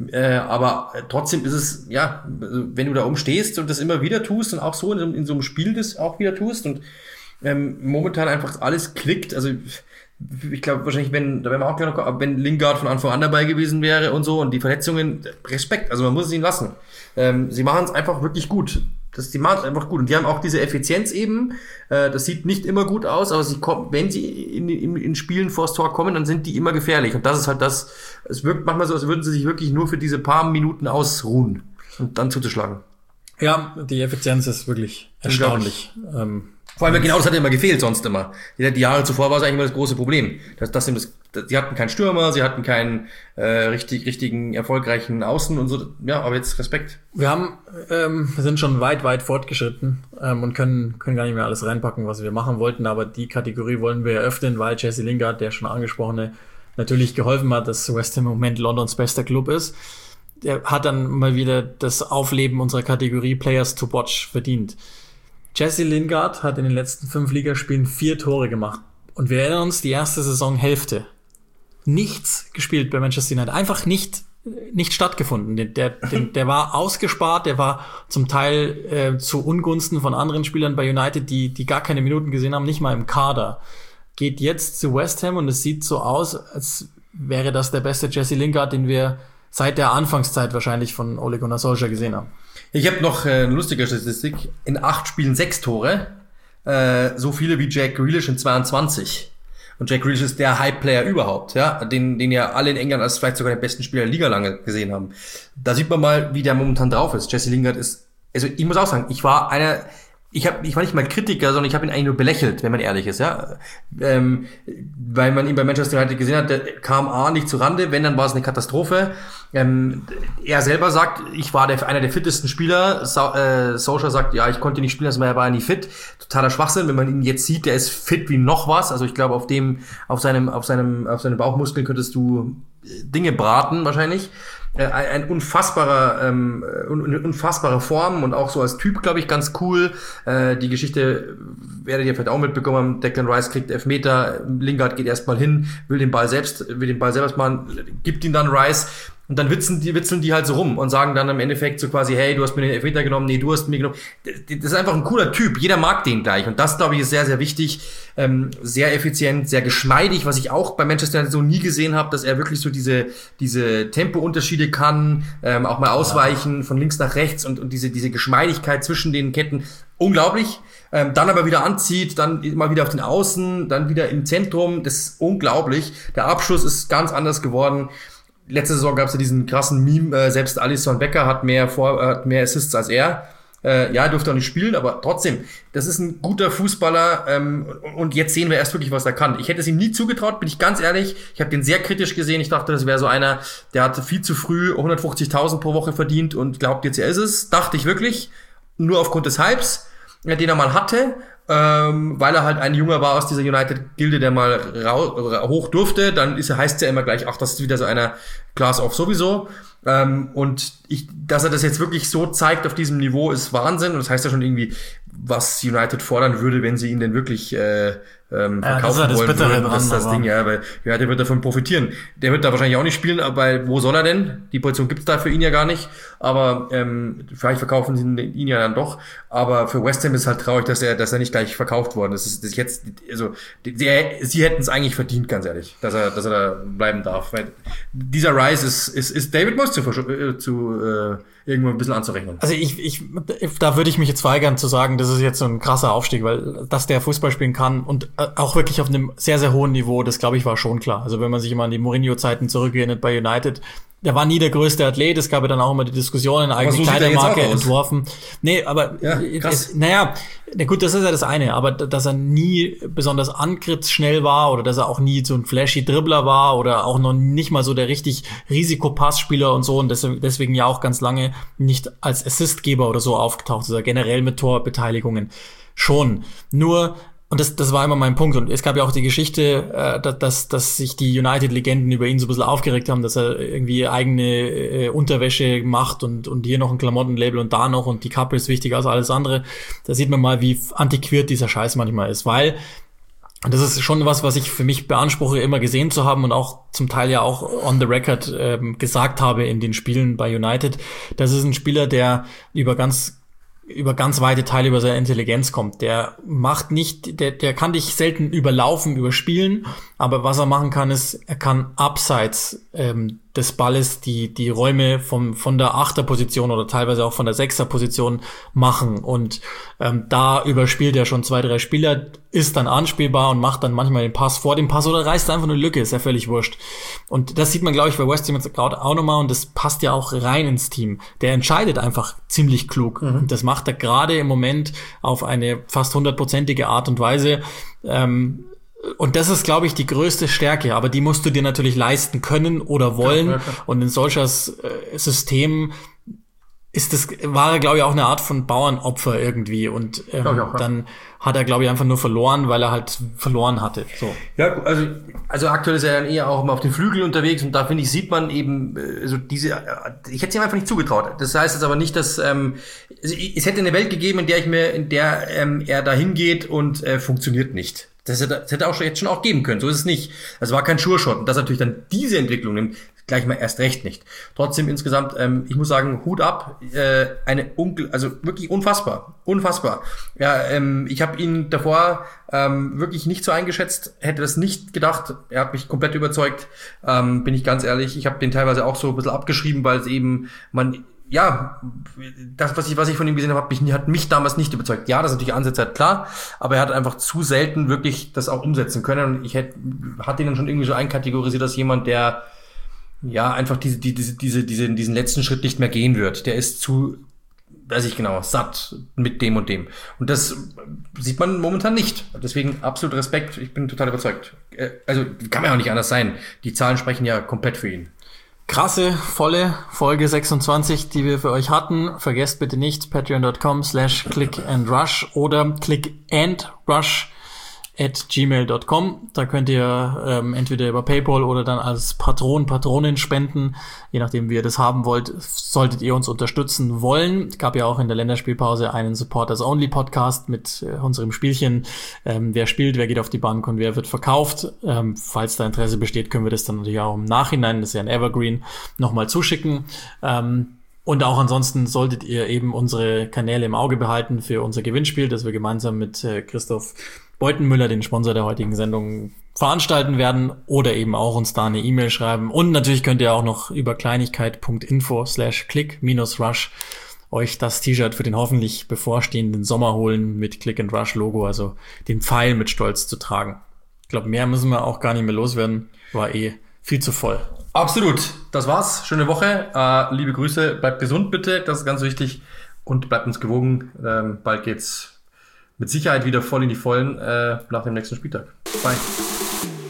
Aber trotzdem ist es, ja, wenn du da oben stehst und das immer wieder tust und auch so in so einem Spiel das auch wieder tust und momentan einfach alles klickt, also ich glaube wahrscheinlich, wenn Lingard von Anfang an dabei gewesen wäre und so und die Verletzungen, Respekt, also man muss es ihnen lassen. Sie machen es einfach wirklich gut. Die machen es einfach gut. Und die haben auch diese Effizienz eben. Das sieht nicht immer gut aus, aber wenn sie in Spielen vors Tor kommen, dann sind die immer gefährlich. Und das ist halt das, es wirkt manchmal so, als würden sie sich wirklich nur für diese paar Minuten ausruhen und dann zuzuschlagen. Ja, die Effizienz ist wirklich erstaunlich. Vor allem genau das hat ja immer gefehlt sonst immer. Die Jahre zuvor war es eigentlich immer das große Problem. Sie hatten keinen Stürmer, sie hatten keinen richtigen, erfolgreichen Außen und so. Ja, aber jetzt Respekt. Wir sind schon weit fortgeschritten und können gar nicht mehr alles reinpacken, was wir machen wollten. Aber die Kategorie wollen wir eröffnen, weil Jesse Lingard, der schon angesprochene, natürlich geholfen hat, dass West Ham im Moment Londons bester Club ist. Der hat dann mal wieder das Aufleben unserer Kategorie Players to Watch verdient. Jesse Lingard hat in den letzten 5 Ligaspielen 4 Tore gemacht. Und wir erinnern uns, die erste Saisonhälfte. Nichts gespielt bei Manchester United. Einfach nicht stattgefunden. Der war ausgespart, der war zum Teil zu Ungunsten von anderen Spielern bei United, die gar keine Minuten gesehen haben, nicht mal im Kader. Geht jetzt zu West Ham und es sieht so aus, als wäre das der beste Jesse Lingard, den wir seit der Anfangszeit wahrscheinlich von Ole Gunnar Solskjaer gesehen haben. Ich habe noch eine lustige Statistik. In 8 Spielen 6 Tore. So viele wie Jack Grealish in 22. Und Jack Grealish ist der Hype-Player überhaupt, ja, den ja alle in England als vielleicht sogar den besten Spieler der Liga lange gesehen haben. Da sieht man mal, wie der momentan drauf ist. Jesse Lingard ist, also ich muss auch sagen, ich war nicht mal Kritiker, sondern ich habe ihn eigentlich nur belächelt, wenn man ehrlich ist, ja. Weil man ihn bei Manchester United gesehen hat, der kam nicht zurande, wenn, dann war es eine Katastrophe. Er selber sagt, ich war einer der fittesten Spieler. Solskjaer sagt, ja, ich konnte nicht spielen, er war nie fit. Totaler Schwachsinn, wenn man ihn jetzt sieht, der ist fit wie noch was. Also ich glaube, auf seinen Bauchmuskeln könntest du Dinge braten, wahrscheinlich. Eine unfassbare Form und auch so als Typ, glaube ich, ganz cool. Die Geschichte werdet ihr vielleicht auch mitbekommen haben. Declan Rice kriegt Elfmeter, Lingard geht erstmal hin, will den Ball selbst machen, gibt ihn dann Rice. Und dann witzeln die halt so rum und sagen dann im Endeffekt so quasi, hey, du hast mir den Elfmeter genommen, nee, du hast mir genommen. Das ist einfach ein cooler Typ. Jeder mag den gleich. Und das, glaube ich, ist sehr, sehr wichtig. Sehr effizient, sehr geschmeidig, was ich auch bei Manchester United so nie gesehen habe, dass er wirklich so diese Tempounterschiede kann, auch mal ausweichen von links nach rechts und diese Geschmeidigkeit zwischen den Ketten. Unglaublich. Dann aber wieder anzieht, dann mal wieder auf den Außen, dann wieder im Zentrum. Das ist unglaublich. Der Abschluss ist ganz anders geworden. Letzte Saison gab es ja diesen krassen Meme, selbst Alisson Becker hat mehr Assists als er. Ja, er durfte auch nicht spielen, aber trotzdem, das ist ein guter Fußballer und jetzt sehen wir erst wirklich, was er kann. Ich hätte es ihm nie zugetraut, bin ich ganz ehrlich. Ich habe den sehr kritisch gesehen. Ich dachte, das wäre so einer, der hatte viel zu früh 150.000 pro Woche verdient und glaubt, jetzt er ist es. Dachte ich wirklich, nur aufgrund des Hypes, den er mal hatte. Weil er halt ein Junger war aus dieser United-Gilde, der mal hoch durfte, dann heißt es ja immer gleich, ach, das ist wieder so einer Class of sowieso. Und dass er das jetzt wirklich so zeigt auf diesem Niveau, ist Wahnsinn. Und das heißt ja schon irgendwie, was United fordern würde, wenn sie ihn denn wirklich verkaufen wollen würden. Das ist das Ding, ja, weil United wird davon profitieren. Der wird da wahrscheinlich auch nicht spielen, aber wo soll er denn? Die Position gibt's da für ihn ja gar nicht. Aber vielleicht verkaufen sie ihn ja dann doch. Aber für West Ham ist halt traurig, dass er nicht gleich verkauft worden ist. Sie hätten es eigentlich verdient, ganz ehrlich, dass er da bleiben darf. Weil dieser Rice ist David Moyes irgendwo ein bisschen anzurechnen. Also da würde ich mich jetzt weigern zu sagen, das ist jetzt so ein krasser Aufstieg, weil dass der Fußball spielen kann und auch wirklich auf einem sehr, sehr hohen Niveau, das glaube ich war schon klar. Also wenn man sich immer an die Mourinho-Zeiten zurückerinnert bei United, der war nie der größte Athlet, es gab ja dann auch immer die Diskussionen, eigene so Kleidermarke entworfen. Nee, aber gut, das ist ja das eine, aber dass er nie besonders angriffsschnell war oder dass er auch nie so ein flashy Dribbler war oder auch noch nicht mal so der richtig Risikopassspieler und so und deswegen ja auch ganz lange nicht als Assistgeber oder so aufgetaucht ist, oder generell mit Torbeteiligungen schon. Nur Und das war immer mein Punkt. Und es gab ja auch die Geschichte, dass sich die United-Legenden über ihn so ein bisschen aufgeregt haben, dass er irgendwie eigene Unterwäsche macht und hier noch ein Klamottenlabel und da noch und die Kappe ist wichtiger als alles andere. Da sieht man mal, wie antiquiert dieser Scheiß manchmal ist, weil das ist schon was ich für mich beanspruche, immer gesehen zu haben und auch zum Teil ja auch on the record gesagt habe in den Spielen bei United. Das ist ein Spieler, der über ganz weite Teile über seine Intelligenz kommt. Der macht nicht, der kann dich selten überlaufen, überspielen, aber was er machen kann, ist, er kann abseits des Balles die Räume von der Achterposition oder teilweise auch von der Sechserposition machen und da überspielt er schon 2, 3 Spieler, ist dann anspielbar und macht dann manchmal den Pass vor dem Pass oder reißt einfach eine Lücke, ist ja völlig wurscht. Und das sieht man, glaube ich, bei West Ham jetzt gerade auch nochmal und das passt ja auch rein ins Team. Der entscheidet einfach ziemlich klug und das macht er gerade im Moment auf eine fast 100%ige Art und Weise. Und das ist, glaube ich, die größte Stärke, aber die musst du dir natürlich leisten können oder wollen. Ja, und in solcher System war er, glaube ich, auch eine Art von Bauernopfer irgendwie. Und dann hat er, glaube ich, einfach nur verloren, weil er halt verloren hatte. So. Ja, also aktuell ist er dann eher auch immer auf den Flügeln unterwegs und da, finde ich, sieht man eben so ich hätte es ihm einfach nicht zugetraut. Das heißt jetzt aber nicht, dass es hätte eine Welt gegeben, in der er da hingeht und funktioniert nicht. Das hätte auch jetzt schon auch geben können. So ist es nicht. Es war kein Sure-Shot. Und dass natürlich dann diese Entwicklung nimmt, gleich mal erst recht nicht. Trotzdem insgesamt, ich muss sagen, Hut ab. Also wirklich unfassbar. Unfassbar. Ja, ich habe ihn davor wirklich nicht so eingeschätzt. Hätte das nicht gedacht. Er hat mich komplett überzeugt. Bin ich ganz ehrlich. Ich habe den teilweise auch so ein bisschen abgeschrieben, weil es eben das, was ich von ihm gesehen habe, hat mich damals nicht überzeugt. Ja, das ist natürlich Ansätze, klar, aber er hat einfach zu selten wirklich das auch umsetzen können. Und ich hatte ihn dann schon irgendwie so einkategorisiert als jemand, der einfach diesen letzten Schritt nicht mehr gehen wird. Der ist zu, weiß ich genau, satt mit dem und dem. Und das sieht man momentan nicht. Deswegen absolut Respekt. Ich bin total überzeugt. Also kann man ja auch nicht anders sein. Die Zahlen sprechen ja komplett für ihn. Krasse, volle Folge 26, die wir für euch hatten. Vergesst bitte nicht patreon.com/clickandrush oder clickandrush@gmail.com. Da könnt ihr entweder über PayPal oder dann als Patronin spenden. Je nachdem, wie ihr das haben wollt, solltet ihr uns unterstützen wollen. Es gab ja auch in der Länderspielpause einen Supporters-Only-Podcast mit unserem Spielchen. Wer spielt, wer geht auf die Bank und wer wird verkauft. Falls da Interesse besteht, können wir das dann natürlich auch im Nachhinein, das ist ja ein Evergreen, nochmal zuschicken. Und auch ansonsten solltet ihr eben unsere Kanäle im Auge behalten für unser Gewinnspiel, das wir gemeinsam mit Christoph Beutenmüller, den Sponsor der heutigen Sendung, veranstalten werden oder eben auch uns da eine E-Mail schreiben. Und natürlich könnt ihr auch noch über kleinigkeit.info/click-rush euch das T-Shirt für den hoffentlich bevorstehenden Sommer holen mit Click and Rush Logo, also den Pfeil mit Stolz zu tragen. Ich glaube, mehr müssen wir auch gar nicht mehr loswerden. War viel zu voll. Absolut. Das war's. Schöne Woche. Liebe Grüße. Bleibt gesund bitte. Das ist ganz wichtig. Und bleibt uns gewogen. Bald geht's mit Sicherheit wieder voll in die Vollen nach dem nächsten Spieltag. Bye.